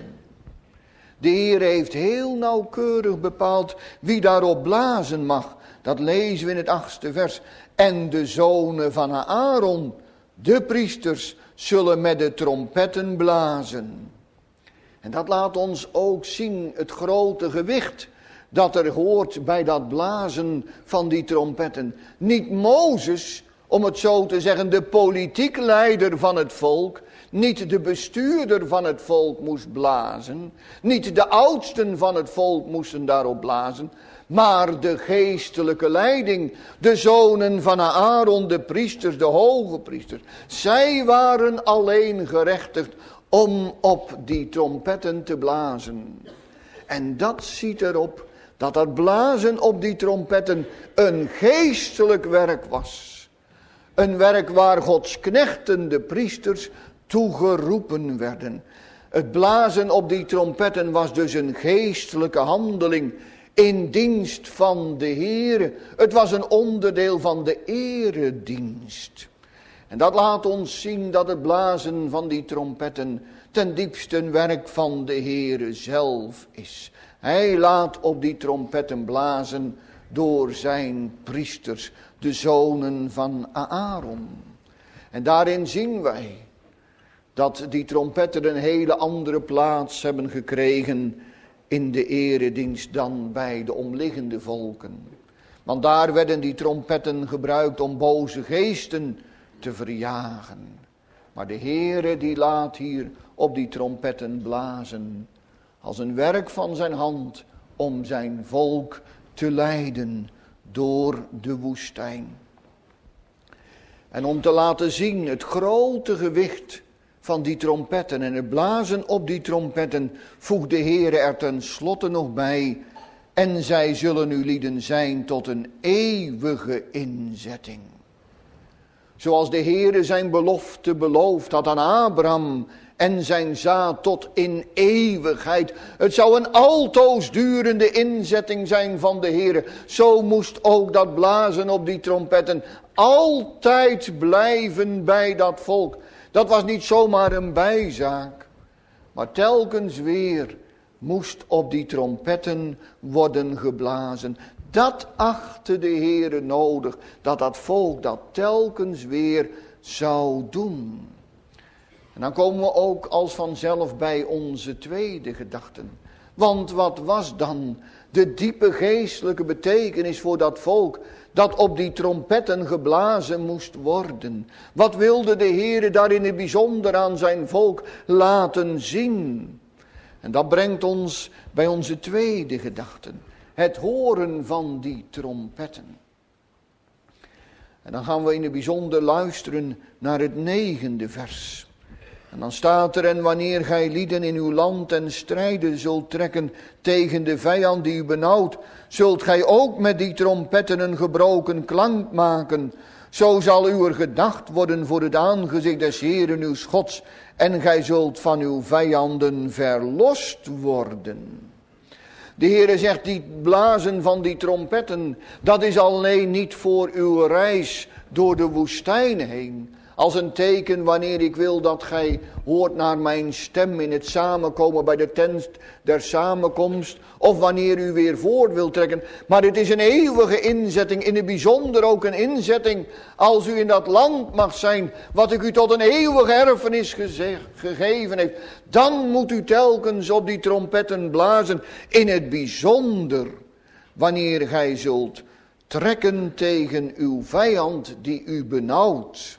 De Heer heeft heel nauwkeurig bepaald wie daarop blazen mag. Dat lezen we in het achtste vers. En de zonen van Aaron, de priesters, zullen met de trompetten blazen. En dat laat ons ook zien het grote gewicht dat er hoort bij dat blazen van die trompetten. Niet Mozes, om het zo te zeggen, de politiek leider van het volk, niet de bestuurder van het volk moest blazen, niet de oudsten van het volk moesten daarop blazen, maar de geestelijke leiding, de zonen van Aaron, de priesters, de hoge priesters, zij waren alleen gerechtigd om op die trompetten te blazen. En dat ziet erop dat dat blazen op die trompetten een geestelijk werk was. Een werk waar Gods knechten, de priesters, toegeroepen werden. Het blazen op die trompetten was dus een geestelijke handeling in dienst van de Heere. Het was een onderdeel van de eredienst. En dat laat ons zien dat het blazen van die trompetten ten diepste een werk van de Heere zelf is. Hij laat op die trompetten blazen door zijn priesters, de zonen van Aaron. En daarin zien wij dat die trompetten een hele andere plaats hebben gekregen in de eredienst dan bij de omliggende volken. Want daar werden die trompetten gebruikt om boze geesten te verjagen. Maar de Heere die laat hier op die trompetten blazen als een werk van zijn hand om zijn volk te leiden door de woestijn. En om te laten zien het grote gewicht van die trompetten en het blazen op die trompetten voegt de Heere er ten slotte nog bij: en zij zullen uw lieden zijn tot een eeuwige inzetting. Zoals de Heere zijn belofte beloofd had aan Abraham en zijn zaad tot in eeuwigheid. Het zou een altoos durende inzetting zijn van de Heere. Zo moest ook dat blazen op die trompetten altijd blijven bij dat volk. Dat was niet zomaar een bijzaak, maar telkens weer moest op die trompetten worden geblazen. Dat achtte de Heere nodig, dat dat volk dat telkens weer zou doen. En dan komen we ook als vanzelf bij onze tweede gedachten. Want wat was dan de diepe geestelijke betekenis voor dat volk dat op die trompetten geblazen moest worden? Wat wilde de Heere daar in het bijzonder aan zijn volk laten zien? En dat brengt ons bij onze tweede gedachte. Het horen van die trompetten. En dan gaan we in het bijzonder luisteren naar het negende vers. En dan staat er: en wanneer gij lieden in uw land ten strijde zult trekken tegen de vijand die u benauwt, zult gij ook met die trompetten een gebroken klank maken. Zo zal u er gedacht worden voor het aangezicht des Heeren uws Gods, en gij zult van uw vijanden verlost worden. De Heere zegt, die blazen van die trompetten, dat is alleen niet voor uw reis door de woestijn heen. Als een teken wanneer ik wil dat gij hoort naar mijn stem in het samenkomen bij de tent der samenkomst. Of wanneer u weer voort wilt trekken. Maar het is een eeuwige inzetting, in het bijzonder ook een inzetting als u in dat land mag zijn wat ik u tot een eeuwige erfenis gezegd, gegeven heeft. Dan moet u telkens op die trompetten blazen, in het bijzonder wanneer gij zult trekken tegen uw vijand die u benauwt.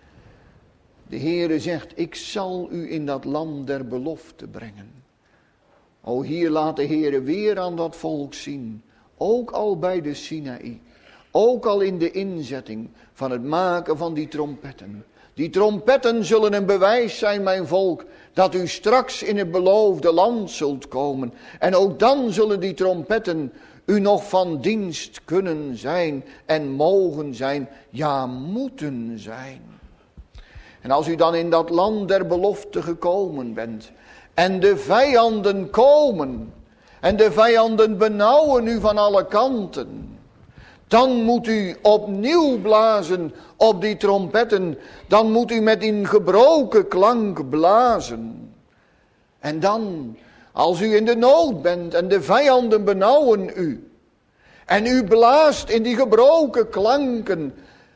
De Heere zegt, ik zal u in dat land der belofte brengen. O, hier laat de Heere weer aan dat volk zien. Ook al bij de Sinaï. Ook al in de inzetting van het maken van die trompetten. Die trompetten zullen een bewijs zijn, mijn volk, dat u straks in het beloofde land zult komen. En ook dan zullen die trompetten u nog van dienst kunnen zijn en mogen zijn, ja moeten zijn. En als u dan in dat land der belofte gekomen bent en de vijanden komen en de vijanden benauwen u van alle kanten, dan moet u opnieuw blazen op die trompetten, dan moet u met een gebroken klank blazen. En dan, als u in de nood bent en de vijanden benauwen u en u blaast in die gebroken klanken,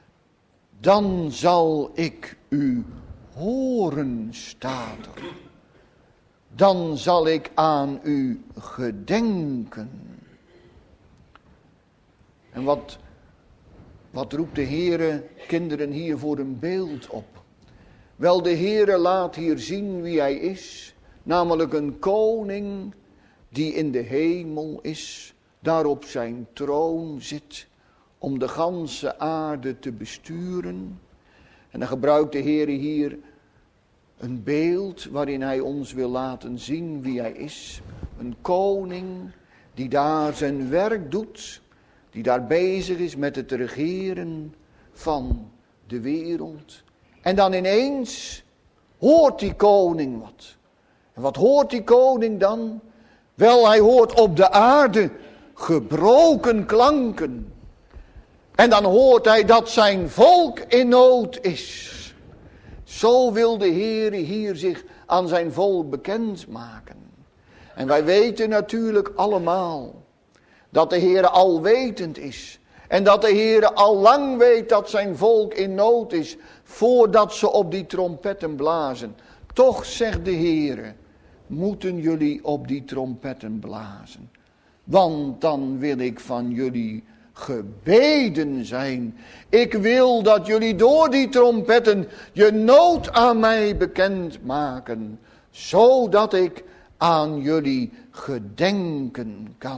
dan zal ik u horen, staat er. Dan zal ik aan u gedenken. En wat, wat roept de Heere kinderen hier voor een beeld op? Wel, de Heere laat hier zien wie hij is. Namelijk een koning die in de hemel is. Daar op zijn troon zit. Om de ganse aarde te besturen. En dan gebruikt de Heer hier een beeld waarin hij ons wil laten zien wie hij is. Een koning die daar zijn werk doet. Die daar bezig is met het regeren van de wereld. En dan ineens hoort die koning wat. En wat hoort die koning dan? Wel, hij hoort op de aarde gebroken klanken. En dan hoort hij dat zijn volk in nood is. Zo wil de Heer hier zich aan zijn volk bekendmaken. En wij weten natuurlijk allemaal dat de Heer alwetend is. En dat de Heer al lang weet dat zijn volk in nood is, voordat ze op die trompetten blazen. Toch zegt de Heer, moeten jullie op die trompetten blazen. Want dan wil ik van jullie gebeden zijn. Ik wil dat jullie door die trompetten je nood aan mij bekend maken, zodat ik aan jullie gedenken kan.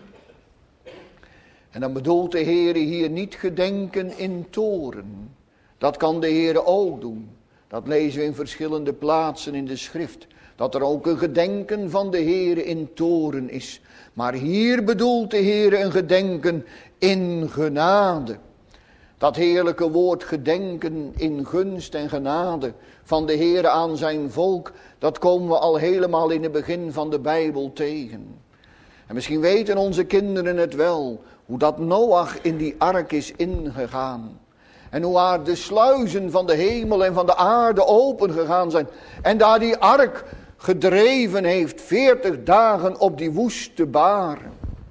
En dan bedoelt de Heer hier niet gedenken in toren. Dat kan de Heer ook doen. Dat lezen we in verschillende plaatsen in de schrift. Dat er ook een gedenken van de Heer in toren is. Maar hier bedoelt de Heer een gedenken in genade. Dat heerlijke woord gedenken in gunst en genade van de Heer aan zijn volk, dat komen we al helemaal in het begin van de Bijbel tegen. En misschien weten onze kinderen het wel, hoe dat Noach in die ark is ingegaan. En hoe daar de sluizen van de hemel en van de aarde open gegaan zijn. En daar die ark gedreven heeft, veertig dagen op die woeste baren.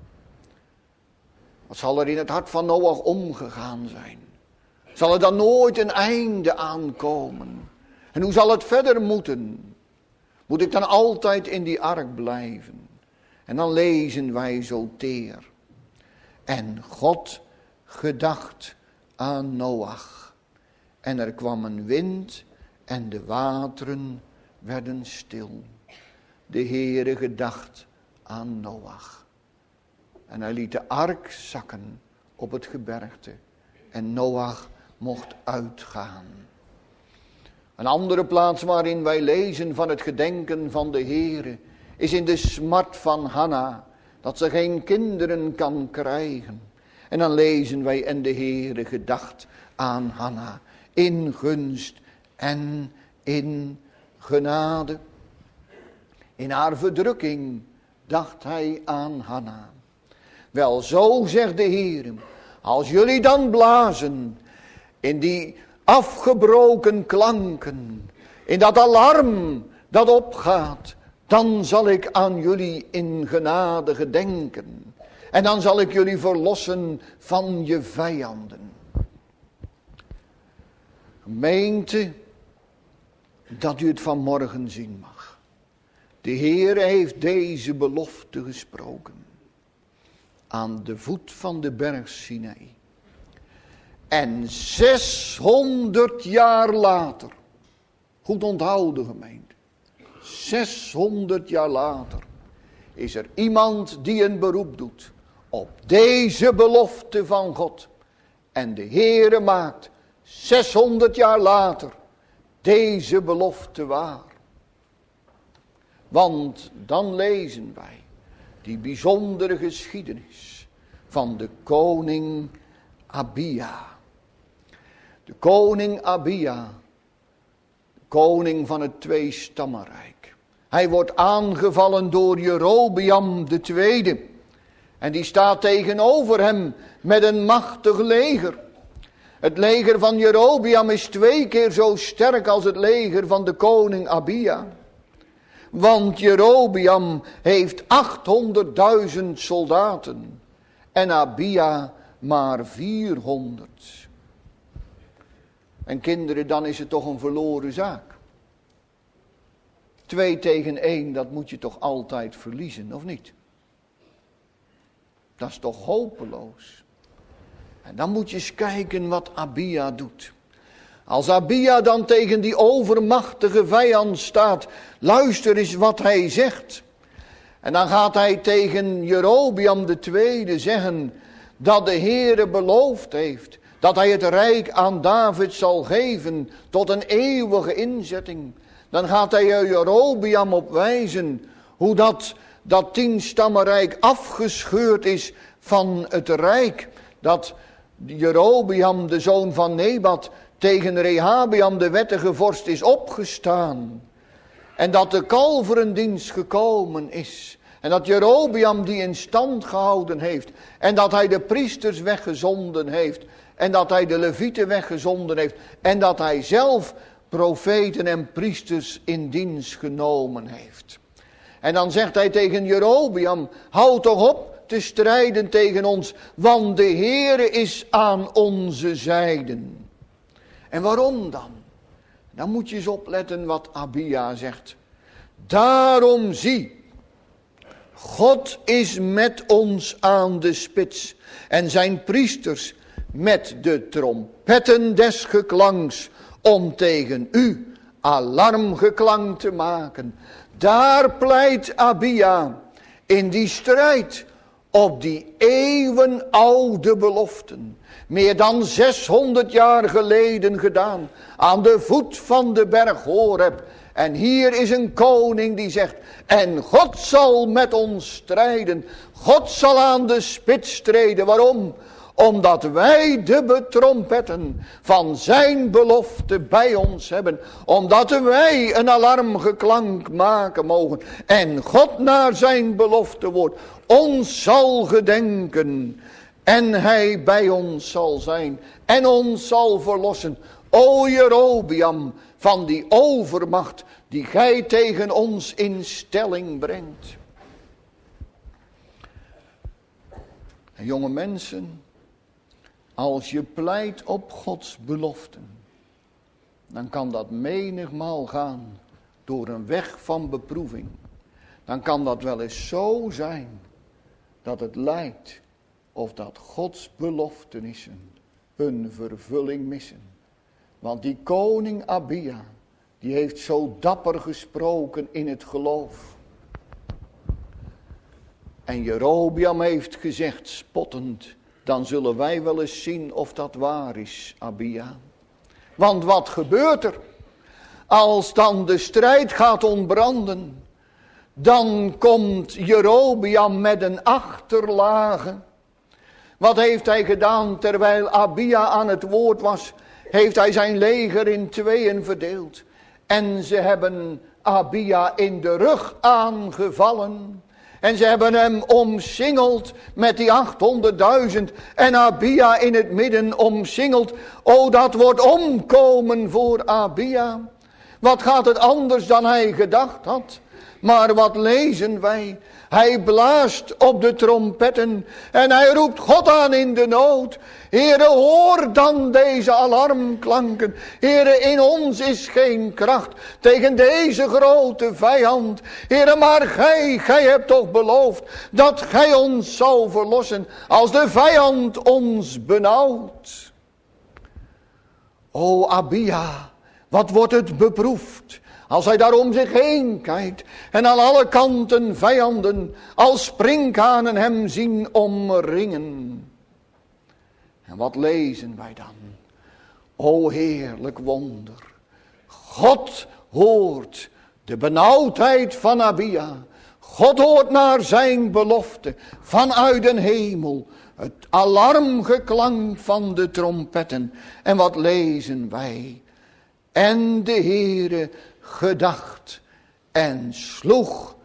Wat zal er in het hart van Noach omgegaan zijn? Zal er dan nooit een einde aankomen? En hoe zal het verder moeten? Moet ik dan altijd in die ark blijven? En dan lezen wij zo teer. En God gedacht aan Noach. En er kwam een wind en de wateren werden stil. de Heere gedacht aan Noach. En hij liet de ark zakken op het gebergte. En Noach mocht uitgaan. Een andere plaats waarin wij lezen van het gedenken van de Heere is in de smart van Hanna, dat ze geen kinderen kan krijgen. En dan lezen wij: en de Heere gedacht aan Hanna in gunst en in genade. In haar verdrukking dacht hij aan Hanna. Wel, zo zegt de Heere, als jullie dan blazen in die afgebroken klanken, in dat alarm dat opgaat, dan zal ik aan jullie in genade gedenken. En dan zal ik jullie verlossen van je vijanden. Gemeente, dat u het vanmorgen zien mag. De Heer heeft deze belofte gesproken. Aan de voet van de berg Sinaï. En zeshonderd jaar later. Goed onthouden, gemeente. zeshonderd jaar later. Is er iemand die een beroep doet. Op deze belofte van God. En de Heere maakt zeshonderd jaar later deze belofte waar. Want dan lezen wij die bijzondere geschiedenis van de koning Abia. De koning Abia, de koning van het tweestammenrijk. Hij wordt aangevallen door Jerobeam de tweede. En die staat tegenover hem met een machtig leger. Het leger van Jerobeam is twee keer zo sterk als het leger van de koning Abia. Want Jerobeam heeft achthonderdduizend soldaten en Abia maar vierhonderd. En kinderen, dan is het toch een verloren zaak. Twee tegen één, dat moet je toch altijd verliezen, of niet? Dat is toch hopeloos. En dan moet je eens kijken wat Abia doet. Als Abia dan tegen die overmachtige vijand staat, luister eens wat hij zegt. En dan gaat hij tegen Jerobeam de tweede zeggen dat de Heere beloofd heeft dat hij het rijk aan David zal geven tot een eeuwige inzetting. Dan gaat hij Jerobeam op wijzen hoe dat, dat tienstammenrijk afgescheurd is van het rijk. Dat Jerobeam, de zoon van Nebat, tegen Rehabeam, de wettige vorst, is opgestaan. En dat de kalverendienst gekomen is. En dat Jerobeam die in stand gehouden heeft. En dat hij de priesters weggezonden heeft. En dat hij de levieten weggezonden heeft. En dat hij zelf profeten en priesters in dienst genomen heeft. En dan zegt hij tegen Jerobeam: houd toch op te strijden tegen ons, want de Heere is aan onze zijden. En waarom dan? Dan moet je eens opletten wat Abia zegt. Daarom zie, God is met ons aan de spits en zijn priesters met de trompetten des geklanks om tegen u alarmgeklank te maken. Daar pleit Abia in die strijd op die eeuwenoude beloften. Meer dan zeshonderd jaar geleden gedaan. Aan de voet van de berg Horeb. En hier is een koning die zegt: en God zal met ons strijden. God zal aan de spits treden. Waarom? Omdat wij de betrompetten van zijn belofte bij ons hebben. Omdat wij een alarmgeklank maken mogen. En God naar zijn belofte wordt ons zal gedenken. En hij bij ons zal zijn. En ons zal verlossen. O Jerobeam, van die overmacht die gij tegen ons in stelling brengt. En jonge mensen, als je pleit op Gods beloften, dan kan dat menigmaal gaan door een weg van beproeving. Dan kan dat wel eens zo zijn dat het lijkt of dat Gods beloftenissen hun vervulling missen. Want die koning Abia, die heeft zo dapper gesproken in het geloof. En Jerobeam heeft gezegd, spottend, dan zullen wij wel eens zien of dat waar is, Abia. Want wat gebeurt er? Als dan de strijd gaat ontbranden, dan komt Jerobeam met een achterlage. Wat heeft hij gedaan terwijl Abia aan het woord was? Heeft hij zijn leger in tweeën verdeeld. En ze hebben Abia in de rug aangevallen. En ze hebben hem omsingeld met die achthonderdduizend. En Abia in het midden omsingeld. O, dat wordt omkomen voor Abia. Wat gaat het anders dan hij gedacht had? Maar wat lezen wij? Hij blaast op de trompetten en hij roept God aan in de nood. Heere, hoor dan deze alarmklanken. Heere, in ons is geen kracht tegen deze grote vijand. Heere, maar gij, gij hebt toch beloofd dat gij ons zou verlossen als de vijand ons benauwt. O Abia, wat wordt het beproefd. Als hij daar om zich heen kijkt en aan alle kanten vijanden als sprinkhanen hem zien omringen. En wat lezen wij dan? O heerlijk wonder. God hoort de benauwdheid van Abia. God hoort naar zijn belofte vanuit de hemel. Het alarmgeklank van de trompetten. En wat lezen wij? En de Heere gedacht en sloeg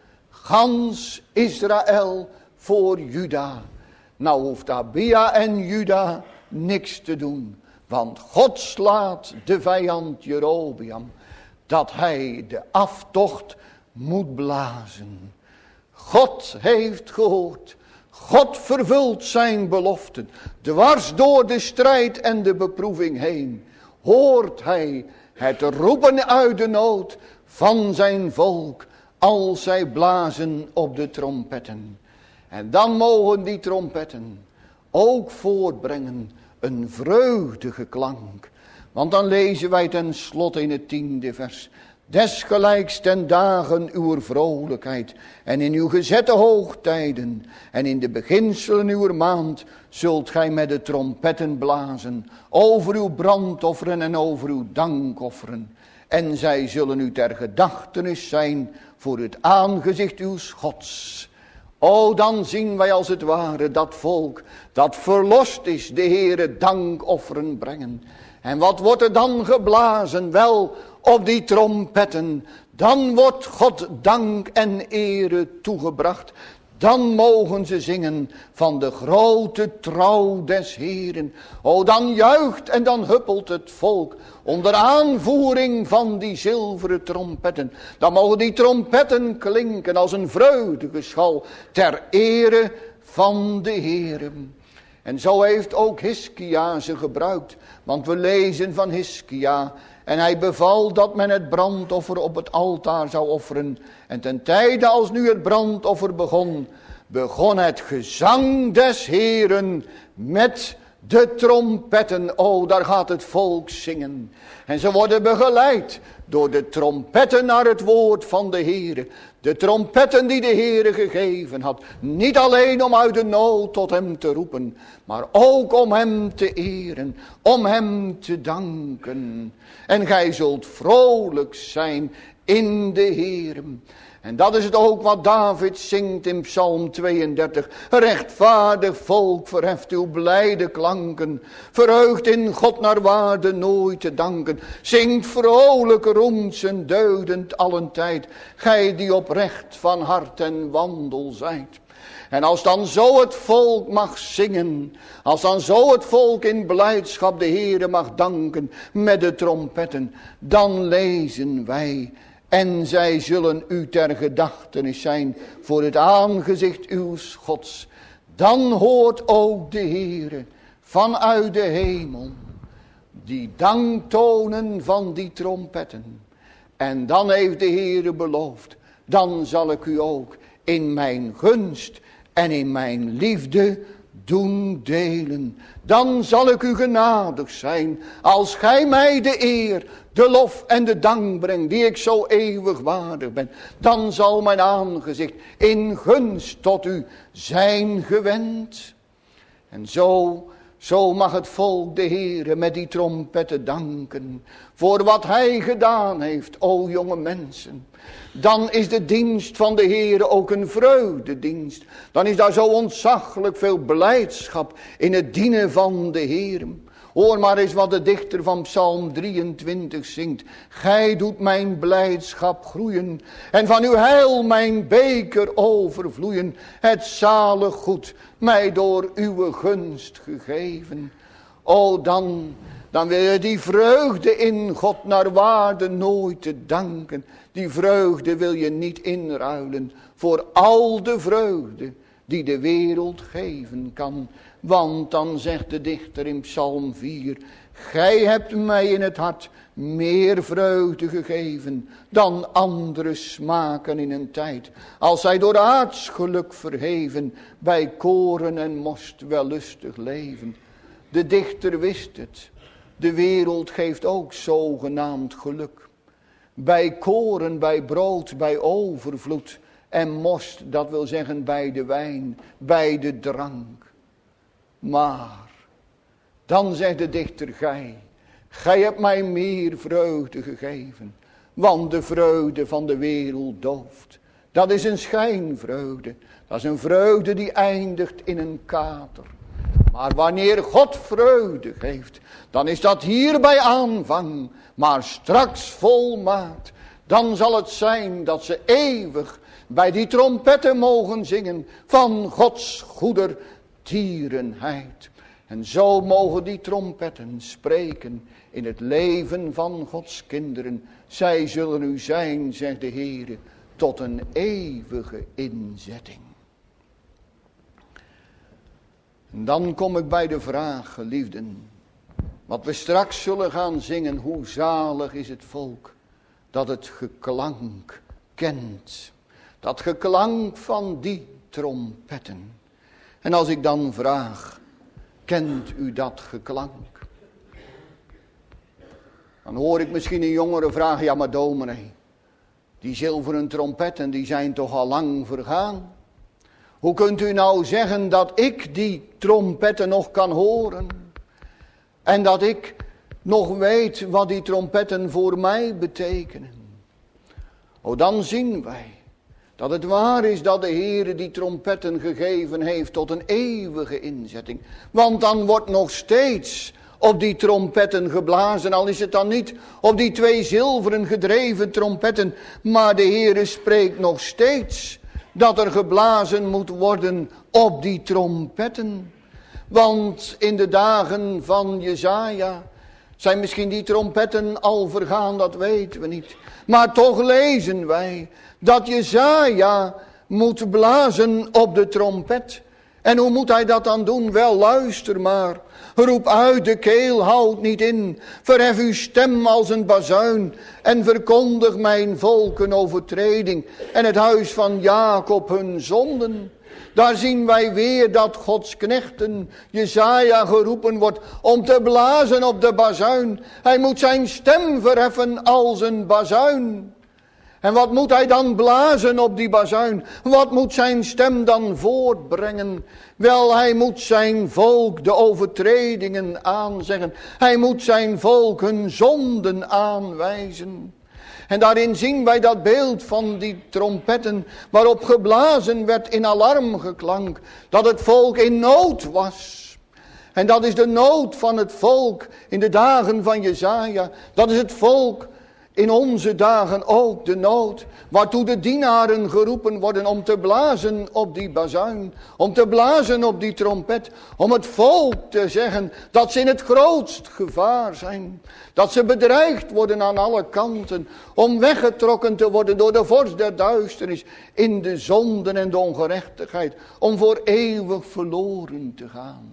gans Israël voor Juda. Nou hoeft Abia en Juda niks te doen. Want God slaat de vijand Jerobeam. Dat hij de aftocht moet blazen. God heeft gehoord. God vervult zijn beloften. Dwars door de strijd en de beproeving heen. Hoort hij het roepen uit de nood van zijn volk als zij blazen op de trompetten. En dan mogen die trompetten ook voortbrengen een vreugdige klank. Want dan lezen wij ten slotte in het tiende vers. Desgelijks ten dagen uw vrolijkheid en in uw gezette hoogtijden en in de beginselen uw maand zult gij met de trompetten blazen over uw brandofferen en over uw dankofferen. En zij zullen u ter gedachtenis zijn voor het aangezicht uw Gods. O, dan zien wij als het ware dat volk dat verlost is, de Heere dankofferen brengen. En wat wordt er dan geblazen? Wel, op die trompetten. Dan wordt God dank en ere toegebracht. Dan mogen ze zingen van de grote trouw des Heeren. O, dan juicht en dan huppelt het volk onder aanvoering van die zilveren trompetten. Dan mogen die trompetten klinken als een vreugdige schal ter ere van de Heeren. En zo heeft ook Hiskia ze gebruikt. Want we lezen van Hiskia. En hij beval dat men het brandoffer op het altaar zou offeren. En ten tijde als nu het brandoffer begon, begon het gezang des Heeren met de trompetten. O, daar gaat het volk zingen. En ze worden begeleid door de trompetten naar het woord van de Heere. De trompetten die de Heere gegeven had. Niet alleen om uit de nood tot hem te roepen, maar ook om hem te eren, om hem te danken. En gij zult vrolijk zijn in de Heere. En dat is het ook wat David zingt in Psalm tweeëndertig. Rechtvaardig volk, verheft uw blijde klanken. Verheugt in God naar waarde nooit te danken. Zingt vrolijk, roemt zijn deugend allen tijd. Gij die oprecht van hart en wandel zijt. En als dan zo het volk mag zingen, als dan zo het volk in blijdschap de Heere mag danken met de trompetten, dan lezen wij: en zij zullen u ter gedachtenis zijn voor het aangezicht uw Gods. Dan hoort ook de Heere vanuit de hemel die danktonen van die trompetten. En dan heeft de Heere beloofd, dan zal ik u ook in mijn gunst en in mijn liefde doen delen. Dan zal ik u genadig zijn, als gij mij de eer, de lof en de dank brengt, die ik zo eeuwig waardig ben. Dan zal mijn aangezicht in gunst tot u zijn gewend. En zo, zo mag het volk de Heere met die trompetten danken, voor wat hij gedaan heeft, o jonge mensen. Dan is de dienst van de Heere ook een vreugdedienst. Dan is daar zo ontzaglijk veel blijdschap in het dienen van de Heere. Hoor maar eens wat de dichter van Psalm drieëntwintig zingt. Gij doet mijn blijdschap groeien en van uw heil mijn beker overvloeien. Het zalig goed mij door uw gunst gegeven. O dan, dan wil je die vreugde in God naar waarde nooit te danken. Die vreugde wil je niet inruilen voor al de vreugde die de wereld geven kan. Want dan zegt de dichter in Psalm vier. Gij hebt mij in het hart meer vreugde gegeven dan andere smaken in een tijd. Als zij door aardsgeluk verheven bij koren en most wellustig leven. De dichter wist het. De wereld geeft ook zogenaamd geluk. Bij koren, bij brood, bij overvloed en most, dat wil zeggen bij de wijn, bij de drank. Maar, dan zegt de dichter, gij, gij hebt mij meer vreugde gegeven, want de vreugde van de wereld dooft. Dat is een schijnvreugde, dat is een vreugde die eindigt in een kater. Maar wanneer God vreugde geeft, dan is dat hier bij aanvang, maar straks volmaakt. Dan zal het zijn dat ze eeuwig bij die trompetten mogen zingen van Gods goedertierenheid. En zo mogen die trompetten spreken in het leven van Gods kinderen. Zij zullen u zijn, zegt de Heere, tot een eeuwige inzetting. En dan kom ik bij de vraag, geliefden, wat we straks zullen gaan zingen, hoe zalig is het volk dat het geklank kent. Dat geklank van die trompetten. En als ik dan vraag, kent u dat geklank? Dan hoor ik misschien een jongere vragen, ja maar dominee, die zilveren trompetten die zijn toch al lang vergaan? Hoe kunt u nou zeggen dat ik die trompetten nog kan horen? En dat ik nog weet wat die trompetten voor mij betekenen? O, dan zien wij dat het waar is dat de Heere die trompetten gegeven heeft tot een eeuwige inzetting. Want dan wordt nog steeds op die trompetten geblazen, al is het dan niet op die twee zilveren gedreven trompetten, maar de Heere spreekt nog steeds dat er geblazen moet worden op die trompetten. Want in de dagen van Jesaja zijn misschien die trompetten al vergaan, dat weten we niet. Maar toch lezen wij dat Jesaja moet blazen op de trompet. En hoe moet hij dat dan doen? Wel, luister maar. Roep uit de keel, houd niet in. Verhef uw stem als een bazuin. En verkondig mijn volk een overtreding. En het huis van Jacob hun zonden. Daar zien wij weer dat Gods knechten, Jesaja, geroepen wordt om te blazen op de bazuin. Hij moet zijn stem verheffen als een bazuin. En wat moet hij dan blazen op die bazuin? Wat moet zijn stem dan voortbrengen? Wel, hij moet zijn volk de overtredingen aanzeggen. Hij moet zijn volk hun zonden aanwijzen. En daarin zien wij dat beeld van die trompetten waarop geblazen werd in alarmgeklank. Dat het volk in nood was. En dat is de nood van het volk in de dagen van Jesaja. Dat is het volk in onze dagen ook, de nood. Waartoe de dienaren geroepen worden om te blazen op die bazuin. Om te blazen op die trompet. Om het volk te zeggen dat ze in het grootst gevaar zijn. Dat ze bedreigd worden aan alle kanten. Om weggetrokken te worden door de vorst der duisternis. In de zonden en de ongerechtigheid. Om voor eeuwig verloren te gaan.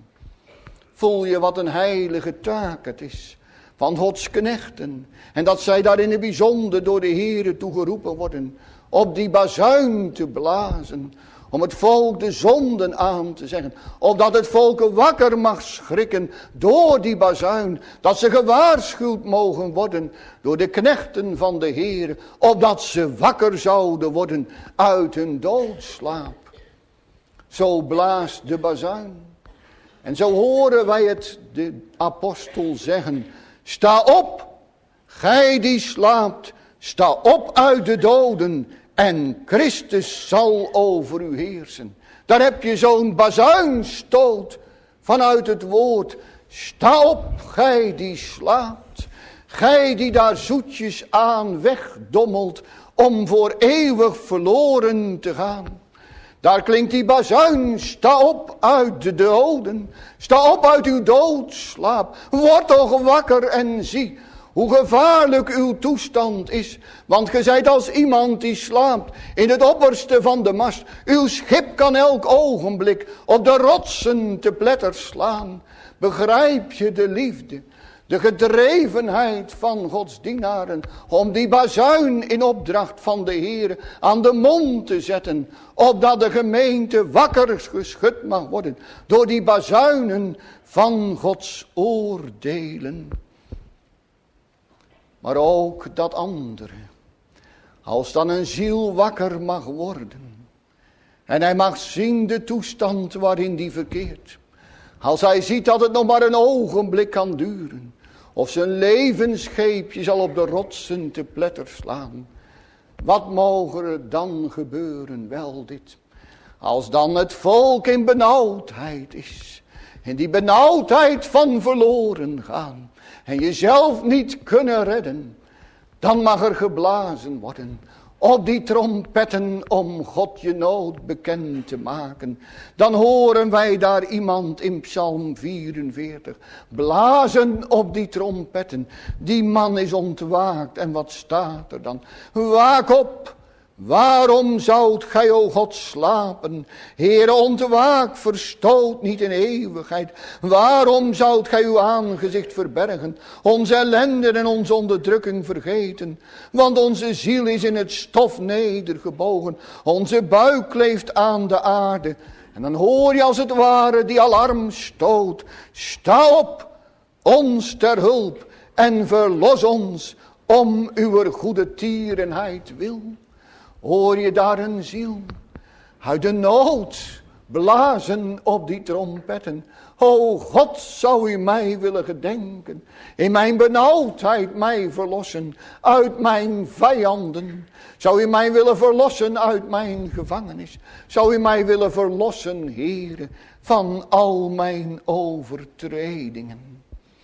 Voel je wat een heilige taak het is van Gods knechten. En dat zij daar in het bijzonder door de Heere toegeroepen worden. Op die bazuin te blazen. om het volk de zonden aan te zeggen. Opdat het volk wakker mag schrikken door die bazuin. Dat ze gewaarschuwd mogen worden door de knechten van de Heer. Opdat ze wakker zouden worden uit hun doodslaap. Zo blaast de bazuin. En zo horen wij het de apostel zeggen. Sta op, gij die slaapt. Sta op uit de doden. En Christus zal over u heersen. Daar heb je zo'n bazuinstoot vanuit het woord. Sta op, gij die slaapt. Gij die daar zoetjes aan wegdommelt om voor eeuwig verloren te gaan. Daar klinkt die bazuin. Sta op uit de doden. Sta op uit uw doodslaap. Word toch wakker en zie hoe gevaarlijk uw toestand is. Want ge zijt als iemand die slaapt in het opperste van de mast. Uw schip kan elk ogenblik op de rotsen te pletter slaan. Begrijp je de liefde, de gedrevenheid van Gods dienaren om die bazuin in opdracht van de Heer aan de mond te zetten, opdat de gemeente wakker geschud mag worden door die bazuinen van Gods oordelen. Maar ook dat andere, als dan een ziel wakker mag worden en hij mag zien de toestand waarin die verkeert. Als hij ziet dat het nog maar een ogenblik kan duren. Of zijn levensscheepje zal op de rotsen te pletter slaan. Wat mogen er dan gebeuren? Wel dit. Als dan het volk in benauwdheid is. In die benauwdheid van verloren gaan. En jezelf niet kunnen redden. Dan mag er geblazen worden. Op die trompetten om God je nood bekend te maken. Dan horen wij daar iemand in Psalm vierenveertig. Blazen op die trompetten. Die man is ontwaakt. En wat staat er dan? Waak op. Waarom zoudt gij, o God, slapen? Heere, ontwaak, verstoot niet in eeuwigheid. Waarom zoudt gij uw aangezicht verbergen? Onze ellende en onze onderdrukking vergeten. Want onze ziel is in het stof nedergebogen. Onze buik kleeft aan de aarde. En dan hoor je als het ware die alarmstoot. Sta op, ons ter hulp, en verlos ons om uw goede tierenheid wil. Hoor je daar een ziel uit de nood blazen op die trompetten. O God, zou u mij willen gedenken. In mijn benauwdheid mij verlossen uit mijn vijanden. Zou u mij willen verlossen uit mijn gevangenis. Zou u mij willen verlossen, Heere, van al mijn overtredingen.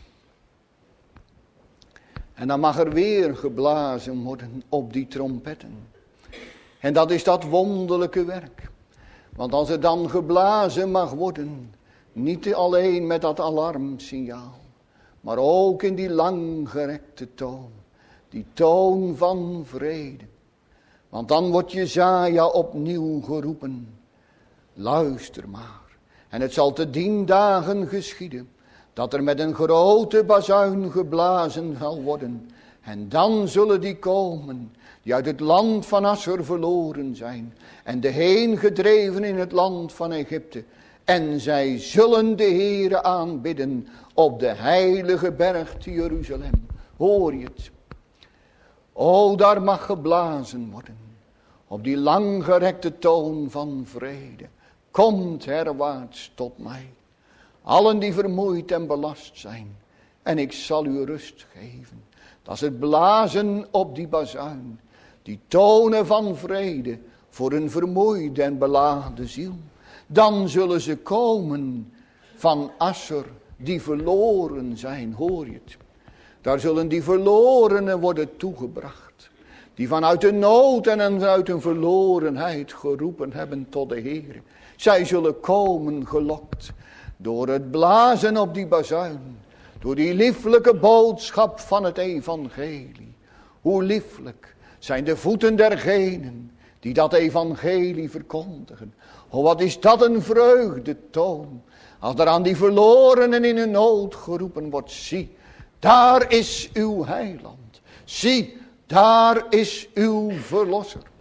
En dan mag er weer geblazen worden op die trompetten. En dat is dat wonderlijke werk. Want als er dan geblazen mag worden, niet alleen met dat alarmsignaal, maar ook in die langgerekte toon, die toon van vrede. Want dan wordt Jesaja opnieuw geroepen. Luister maar. En het zal te dien dagen geschieden, dat er met een grote bazuin geblazen zal worden. En dan zullen die komen, die uit het land van Assur verloren zijn. En de heen gedreven in het land van Egypte. En zij zullen de Heere aanbidden op de heilige berg te Jeruzalem. Hoor je het? O, daar mag geblazen worden. Op die langgerekte toon van vrede. Komt herwaarts tot mij. Allen die vermoeid en belast zijn. En ik zal u rust geven. Dat is het blazen op die bazuin. Die tonen van vrede voor een vermoeide en beladen ziel. Dan zullen ze komen van Assur die verloren zijn, hoor je het. Daar zullen die verlorenen worden toegebracht. Die vanuit de nood en vanuit hun verlorenheid geroepen hebben tot de Heer. Zij zullen komen gelokt door het blazen op die bazuin. Door die lieflijke boodschap van het evangelie. Hoe lieflijk zijn de voeten dergenen die dat evangelie verkondigen. Oh, wat is dat een vreugdetoon. Als er aan die verlorenen in hun nood geroepen wordt. Zie, daar is uw heiland. Zie, daar is uw verlosser.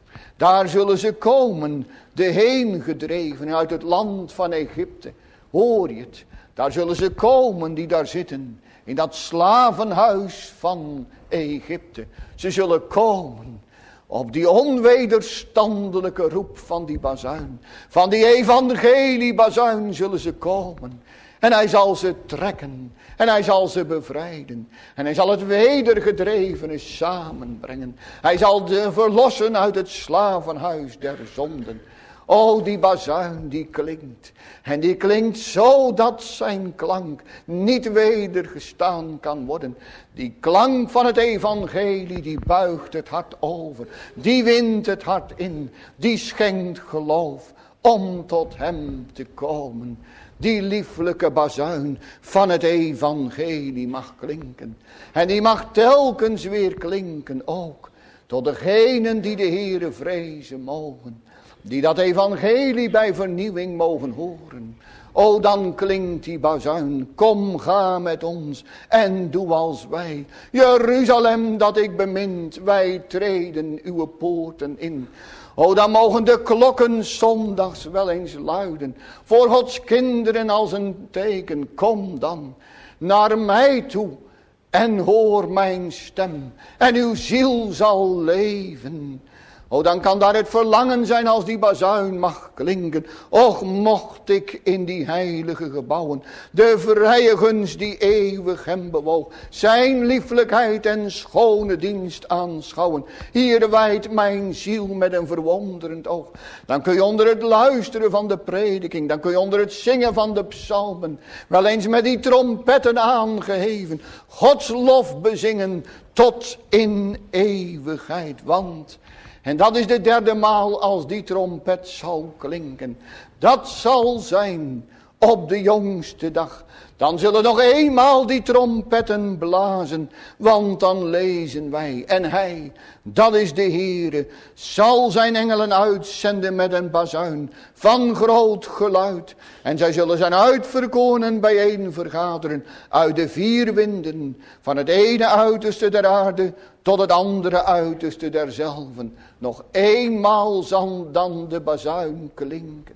Daar zullen ze komen, de heengedreven uit het land van Egypte. Hoor je het? Daar zullen ze komen die daar zitten, in dat slavenhuis van Egypte. Ze zullen komen op die onwederstandelijke roep van die bazuin. Van die evangeliebazuin zullen ze komen. En hij zal ze trekken. En hij zal ze bevrijden. En hij zal het wedergedrevene samenbrengen. Hij zal de verlossen uit het slavenhuis der zonden. O, die bazuin die klinkt. En die klinkt zo dat zijn klank niet wedergestaan kan worden. Die klank van het evangelie, die buigt het hart over. Die wint het hart in. Die schenkt geloof om tot hem te komen. Die lieflijke bazuin van het evangelie mag klinken. En die mag telkens weer klinken ook tot degenen die de Heere vrezen mogen. Die dat evangelie bij vernieuwing mogen horen. O, dan klinkt die bazuin. Kom, ga met ons en doe als wij. Jeruzalem dat ik bemint, wij treden uw poorten in. O, dan mogen de klokken zondags wel eens luiden. Voor Gods kinderen als een teken. Kom dan naar mij toe en hoor mijn stem. En uw ziel zal leven. O, dan kan daar het verlangen zijn als die bazuin mag klinken. Och, mocht ik in die heilige gebouwen de vrije gunst die eeuwig hem bewoog, zijn lieflijkheid en schone dienst aanschouwen. Hier wijdt mijn ziel met een verwonderend oog. Dan kun je onder het luisteren van de prediking, dan kun je onder het zingen van de psalmen, wel eens met die trompetten aangeheven, Gods lof bezingen tot in eeuwigheid. Want en dat is de derde maal als die trompet zal klinken. Dat zal zijn op de jongste dag. Dan zullen nog eenmaal die trompetten blazen. Want dan lezen wij. En hij, dat is de Heere, zal zijn engelen uitzenden met een bazuin van groot geluid. En zij zullen zijn uitverkorenen bijeen vergaderen uit de vier winden. Van het ene uiterste der aarde tot het andere uiterste derzelven. Nog eenmaal zal dan de bazuin klinken.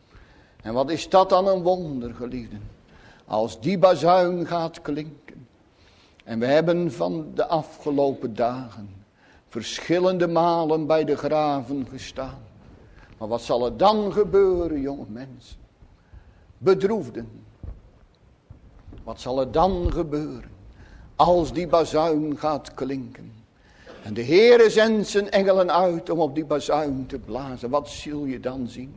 En wat is dat dan een wonder, geliefden. Als die bazuin gaat klinken. En we hebben van de afgelopen dagen verschillende malen bij de graven gestaan. Maar wat zal er dan gebeuren, jonge mensen? Bedroefden. Wat zal er dan gebeuren als die bazuin gaat klinken? En de Heere zendt zijn engelen uit om op die bazuin te blazen. Wat zul je dan zien?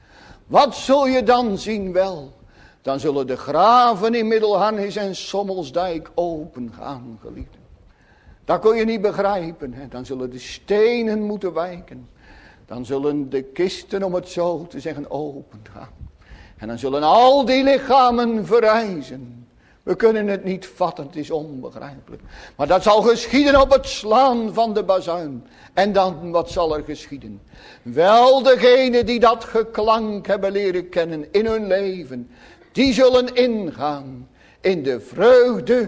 Wat zul je dan zien wel? Dan zullen de graven in Middelharnis en Sommelsdijk open gaan, geliefden. Dat kun je niet begrijpen. Hè? Dan zullen de stenen moeten wijken. Dan zullen de kisten, om het zo te zeggen, open gaan. En dan zullen al die lichamen verrijzen. We kunnen het niet vatten, het is onbegrijpelijk. Maar dat zal geschieden op het slaan van de bazuin. En dan, wat zal er geschieden? Wel, degenen die dat geklank hebben leren kennen in hun leven, die zullen ingaan in de vreugde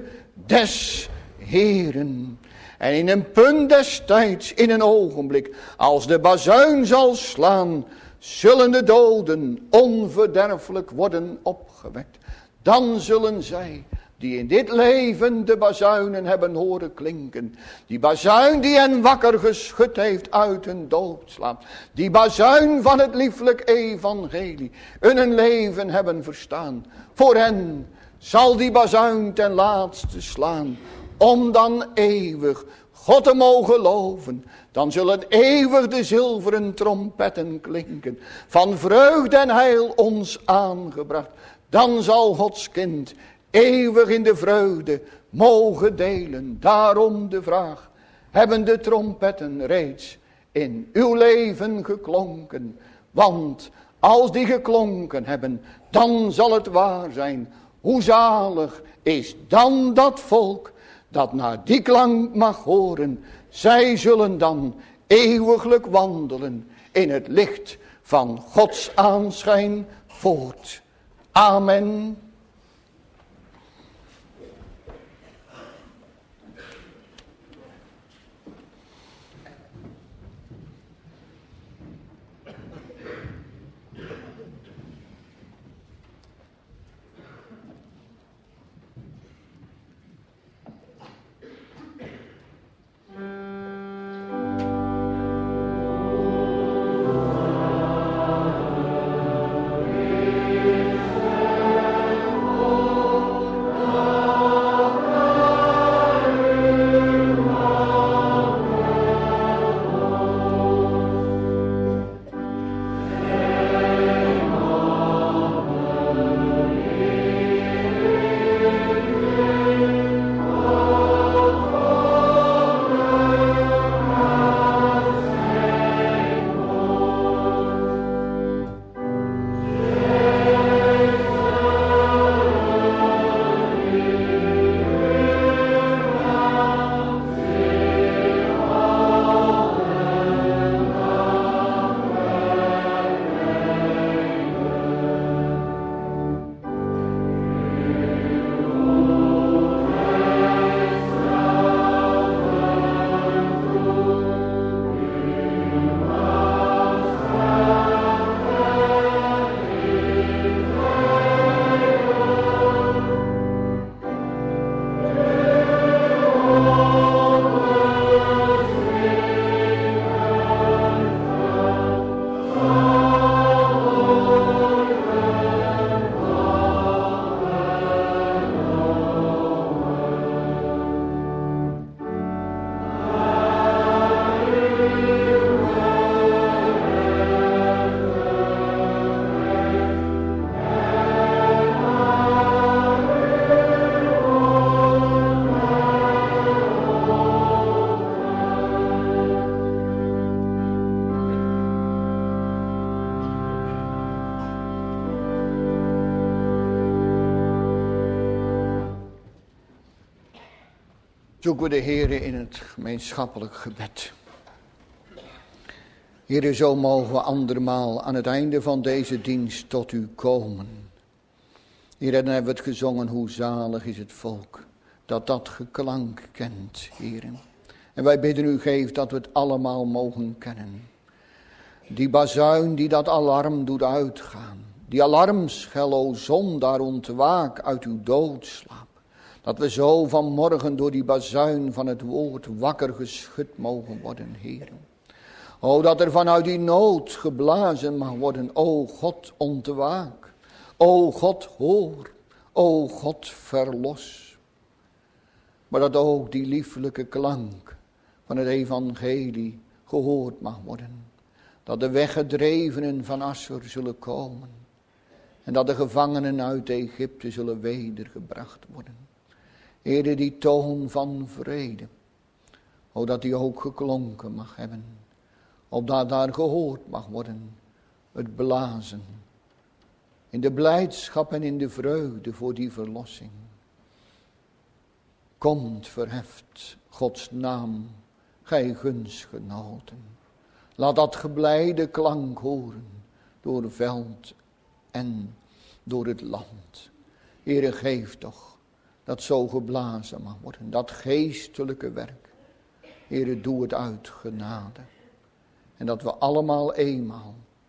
des Heeren. En in een punt des tijds, in een ogenblik, als de bazuin zal slaan, zullen de doden onverderfelijk worden opgewekt. Dan zullen zij, die in dit leven de bazuinen hebben horen klinken, die bazuin die hen wakker geschud heeft uit hun doodslaap, die bazuin van het lieflijk evangelie, in hun leven hebben verstaan. Voor hen zal die bazuin ten laatste slaan, om dan eeuwig God te mogen loven. Dan zullen eeuwig de zilveren trompetten klinken, van vreugde en heil ons aangebracht. Dan zal Gods kind eeuwig in de vreugde mogen delen. Daarom de vraag, hebben de trompetten reeds in uw leven geklonken? Want als die geklonken hebben, dan zal het waar zijn. Hoe zalig is dan dat volk dat naar die klank mag horen. Zij zullen dan eeuwiglijk wandelen in het licht van Gods aanschijn voort. Amen. Zoeken we de Heere in het gemeenschappelijk gebed. Heere, zo mogen we andermaal aan het einde van deze dienst tot u komen. Heere, dan hebben we het gezongen, hoe zalig is het volk dat dat geklank kent, Heere. En wij bidden u, geef dat we het allemaal mogen kennen. Die bazuin die dat alarm doet uitgaan. Die alarmschel, o zondaar, ontwaak uit uw doodslaap. Dat we zo vanmorgen door die bazuin van het woord wakker geschud mogen worden, Heer. O, dat er vanuit die nood geblazen mag worden. O God, ontwaak. O God, hoor. O God, verlos. Maar dat ook die lieflijke klank van het evangelie gehoord mag worden. Dat de weggedrevenen van Assur zullen komen. En dat de gevangenen uit Egypte zullen wedergebracht worden. Heere, die toon van vrede, o dat die ook geklonken mag hebben, opdat daar gehoord mag worden, het blazen, in de blijdschap en in de vreugde voor die verlossing. Komt, verheft Gods naam, gij gunstgenoten, laat dat geblijde klank horen, door veld en door het land. Heere, geef toch dat zo geblazen mag worden, dat geestelijke werk. Heere, doe het uit genade. En dat we allemaal eenmaal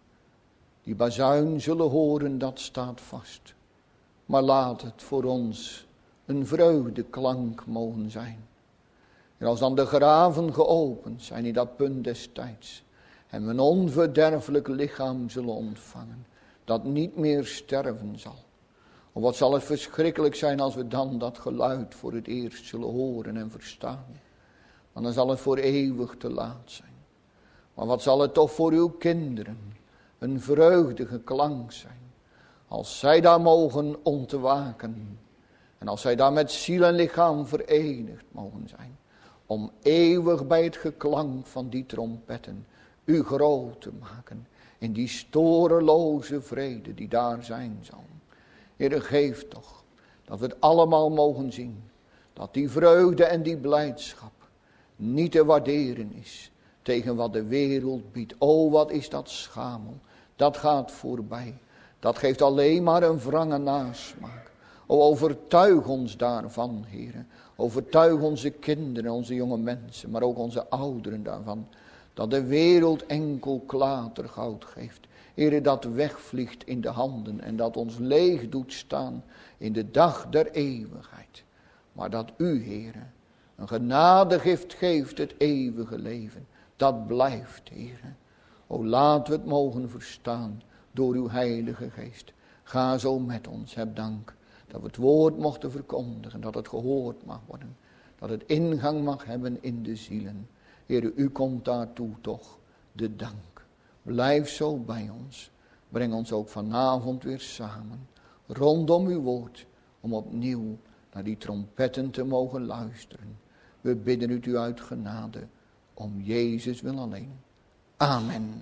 die bazuin zullen horen, dat staat vast. Maar laat het voor ons een vreugdeklank mogen zijn. En als dan de graven geopend zijn in dat punt des tijds, en we een onverderfelijk lichaam zullen ontvangen, dat niet meer sterven zal. Of wat zal het verschrikkelijk zijn als we dan dat geluid voor het eerst zullen horen en verstaan. Want dan zal het voor eeuwig te laat zijn. Maar wat zal het toch voor uw kinderen een vreugdige klank zijn. Als zij daar mogen ontwaken. En als zij daar met ziel en lichaam verenigd mogen zijn. Om eeuwig bij het geklank van die trompetten u groot te maken. In die storeloze vrede die daar zijn zal. Heere, geef toch dat we het allemaal mogen zien. Dat die vreugde en die blijdschap niet te waarderen is tegen wat de wereld biedt. O, wat is dat schamel. Dat gaat voorbij. Dat geeft alleen maar een wrange nasmaak. O, overtuig ons daarvan, Heere. Overtuig onze kinderen, onze jonge mensen, maar ook onze ouderen daarvan. Dat de wereld enkel klatergoud geeft. Heere, dat wegvliegt in de handen en dat ons leeg doet staan in de dag der eeuwigheid. Maar dat u, Heere, een genadegift geeft, het eeuwige leven. Dat blijft, Heere. O, laat we het mogen verstaan door uw heilige geest. Ga zo met ons, heb dank dat we het woord mochten verkondigen, dat het gehoord mag worden. Dat het ingang mag hebben in de zielen. Heere, u komt daartoe toch, de dank. Blijf zo bij ons. Breng ons ook vanavond weer samen. Rondom uw woord. Om opnieuw naar die trompetten te mogen luisteren. We bidden het u uit genade. Om Jezus wil alleen. Amen.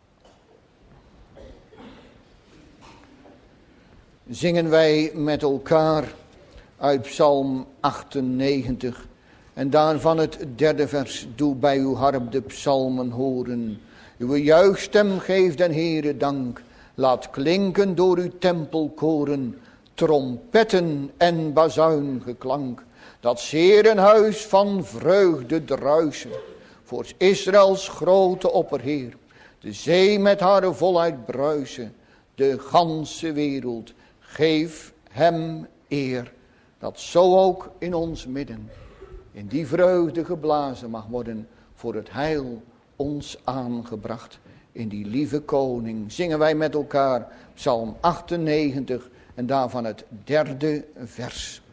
Zingen wij met elkaar uit Psalm achtennegentig. En daarvan het derde vers. Doe bij uw harp de psalmen horen. Uw juichstem geeft den Heere dank. Laat klinken door uw tempelkoren trompetten en bazuingeklank. Dat zeer een huis van vreugde druisen. Voor Israëls grote opperheer. De zee met haar volheid bruisen. De ganse wereld geef hem eer. Dat zo ook in ons midden in die vreugde geblazen mag worden voor het heil ons aangebracht in die lieve koning. Zingen wij met elkaar Psalm achtennegentig en daarvan het derde vers.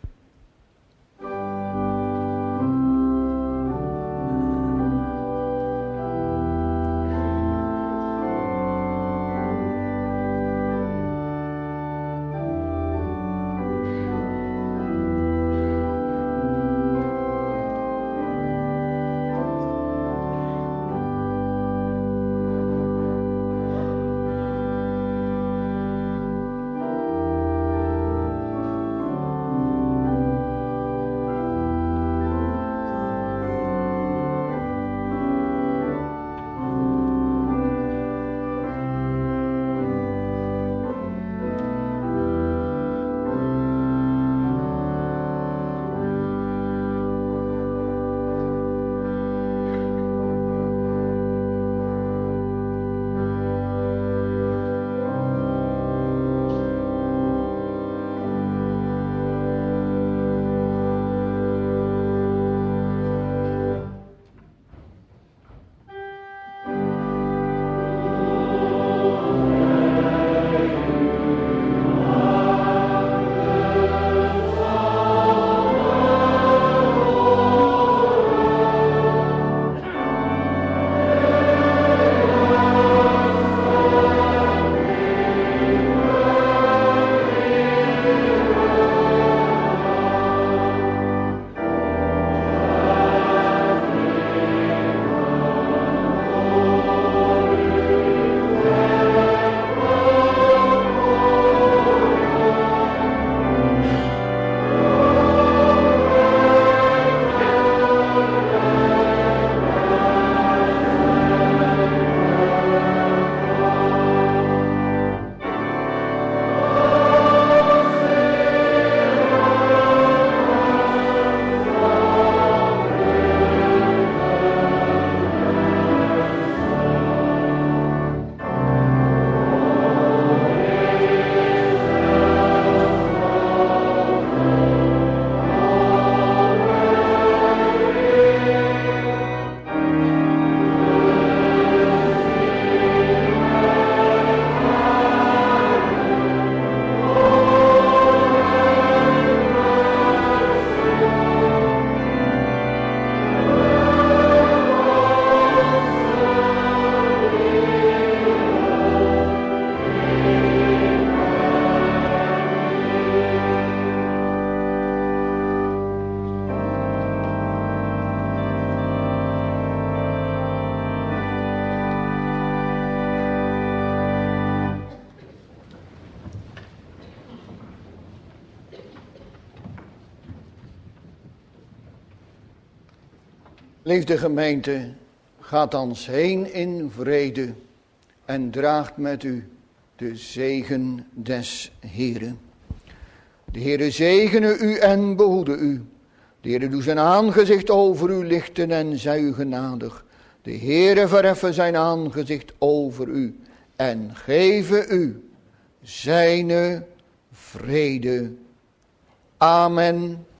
Liefde gemeente, gaat ons heen in vrede en draagt met u de zegen des Heeren. De Heere zegene u en behoede u. De Heere doe zijn aangezicht over u lichten en zij u genadig. De Heere verheffen zijn aangezicht over u en geven u zijne vrede. Amen.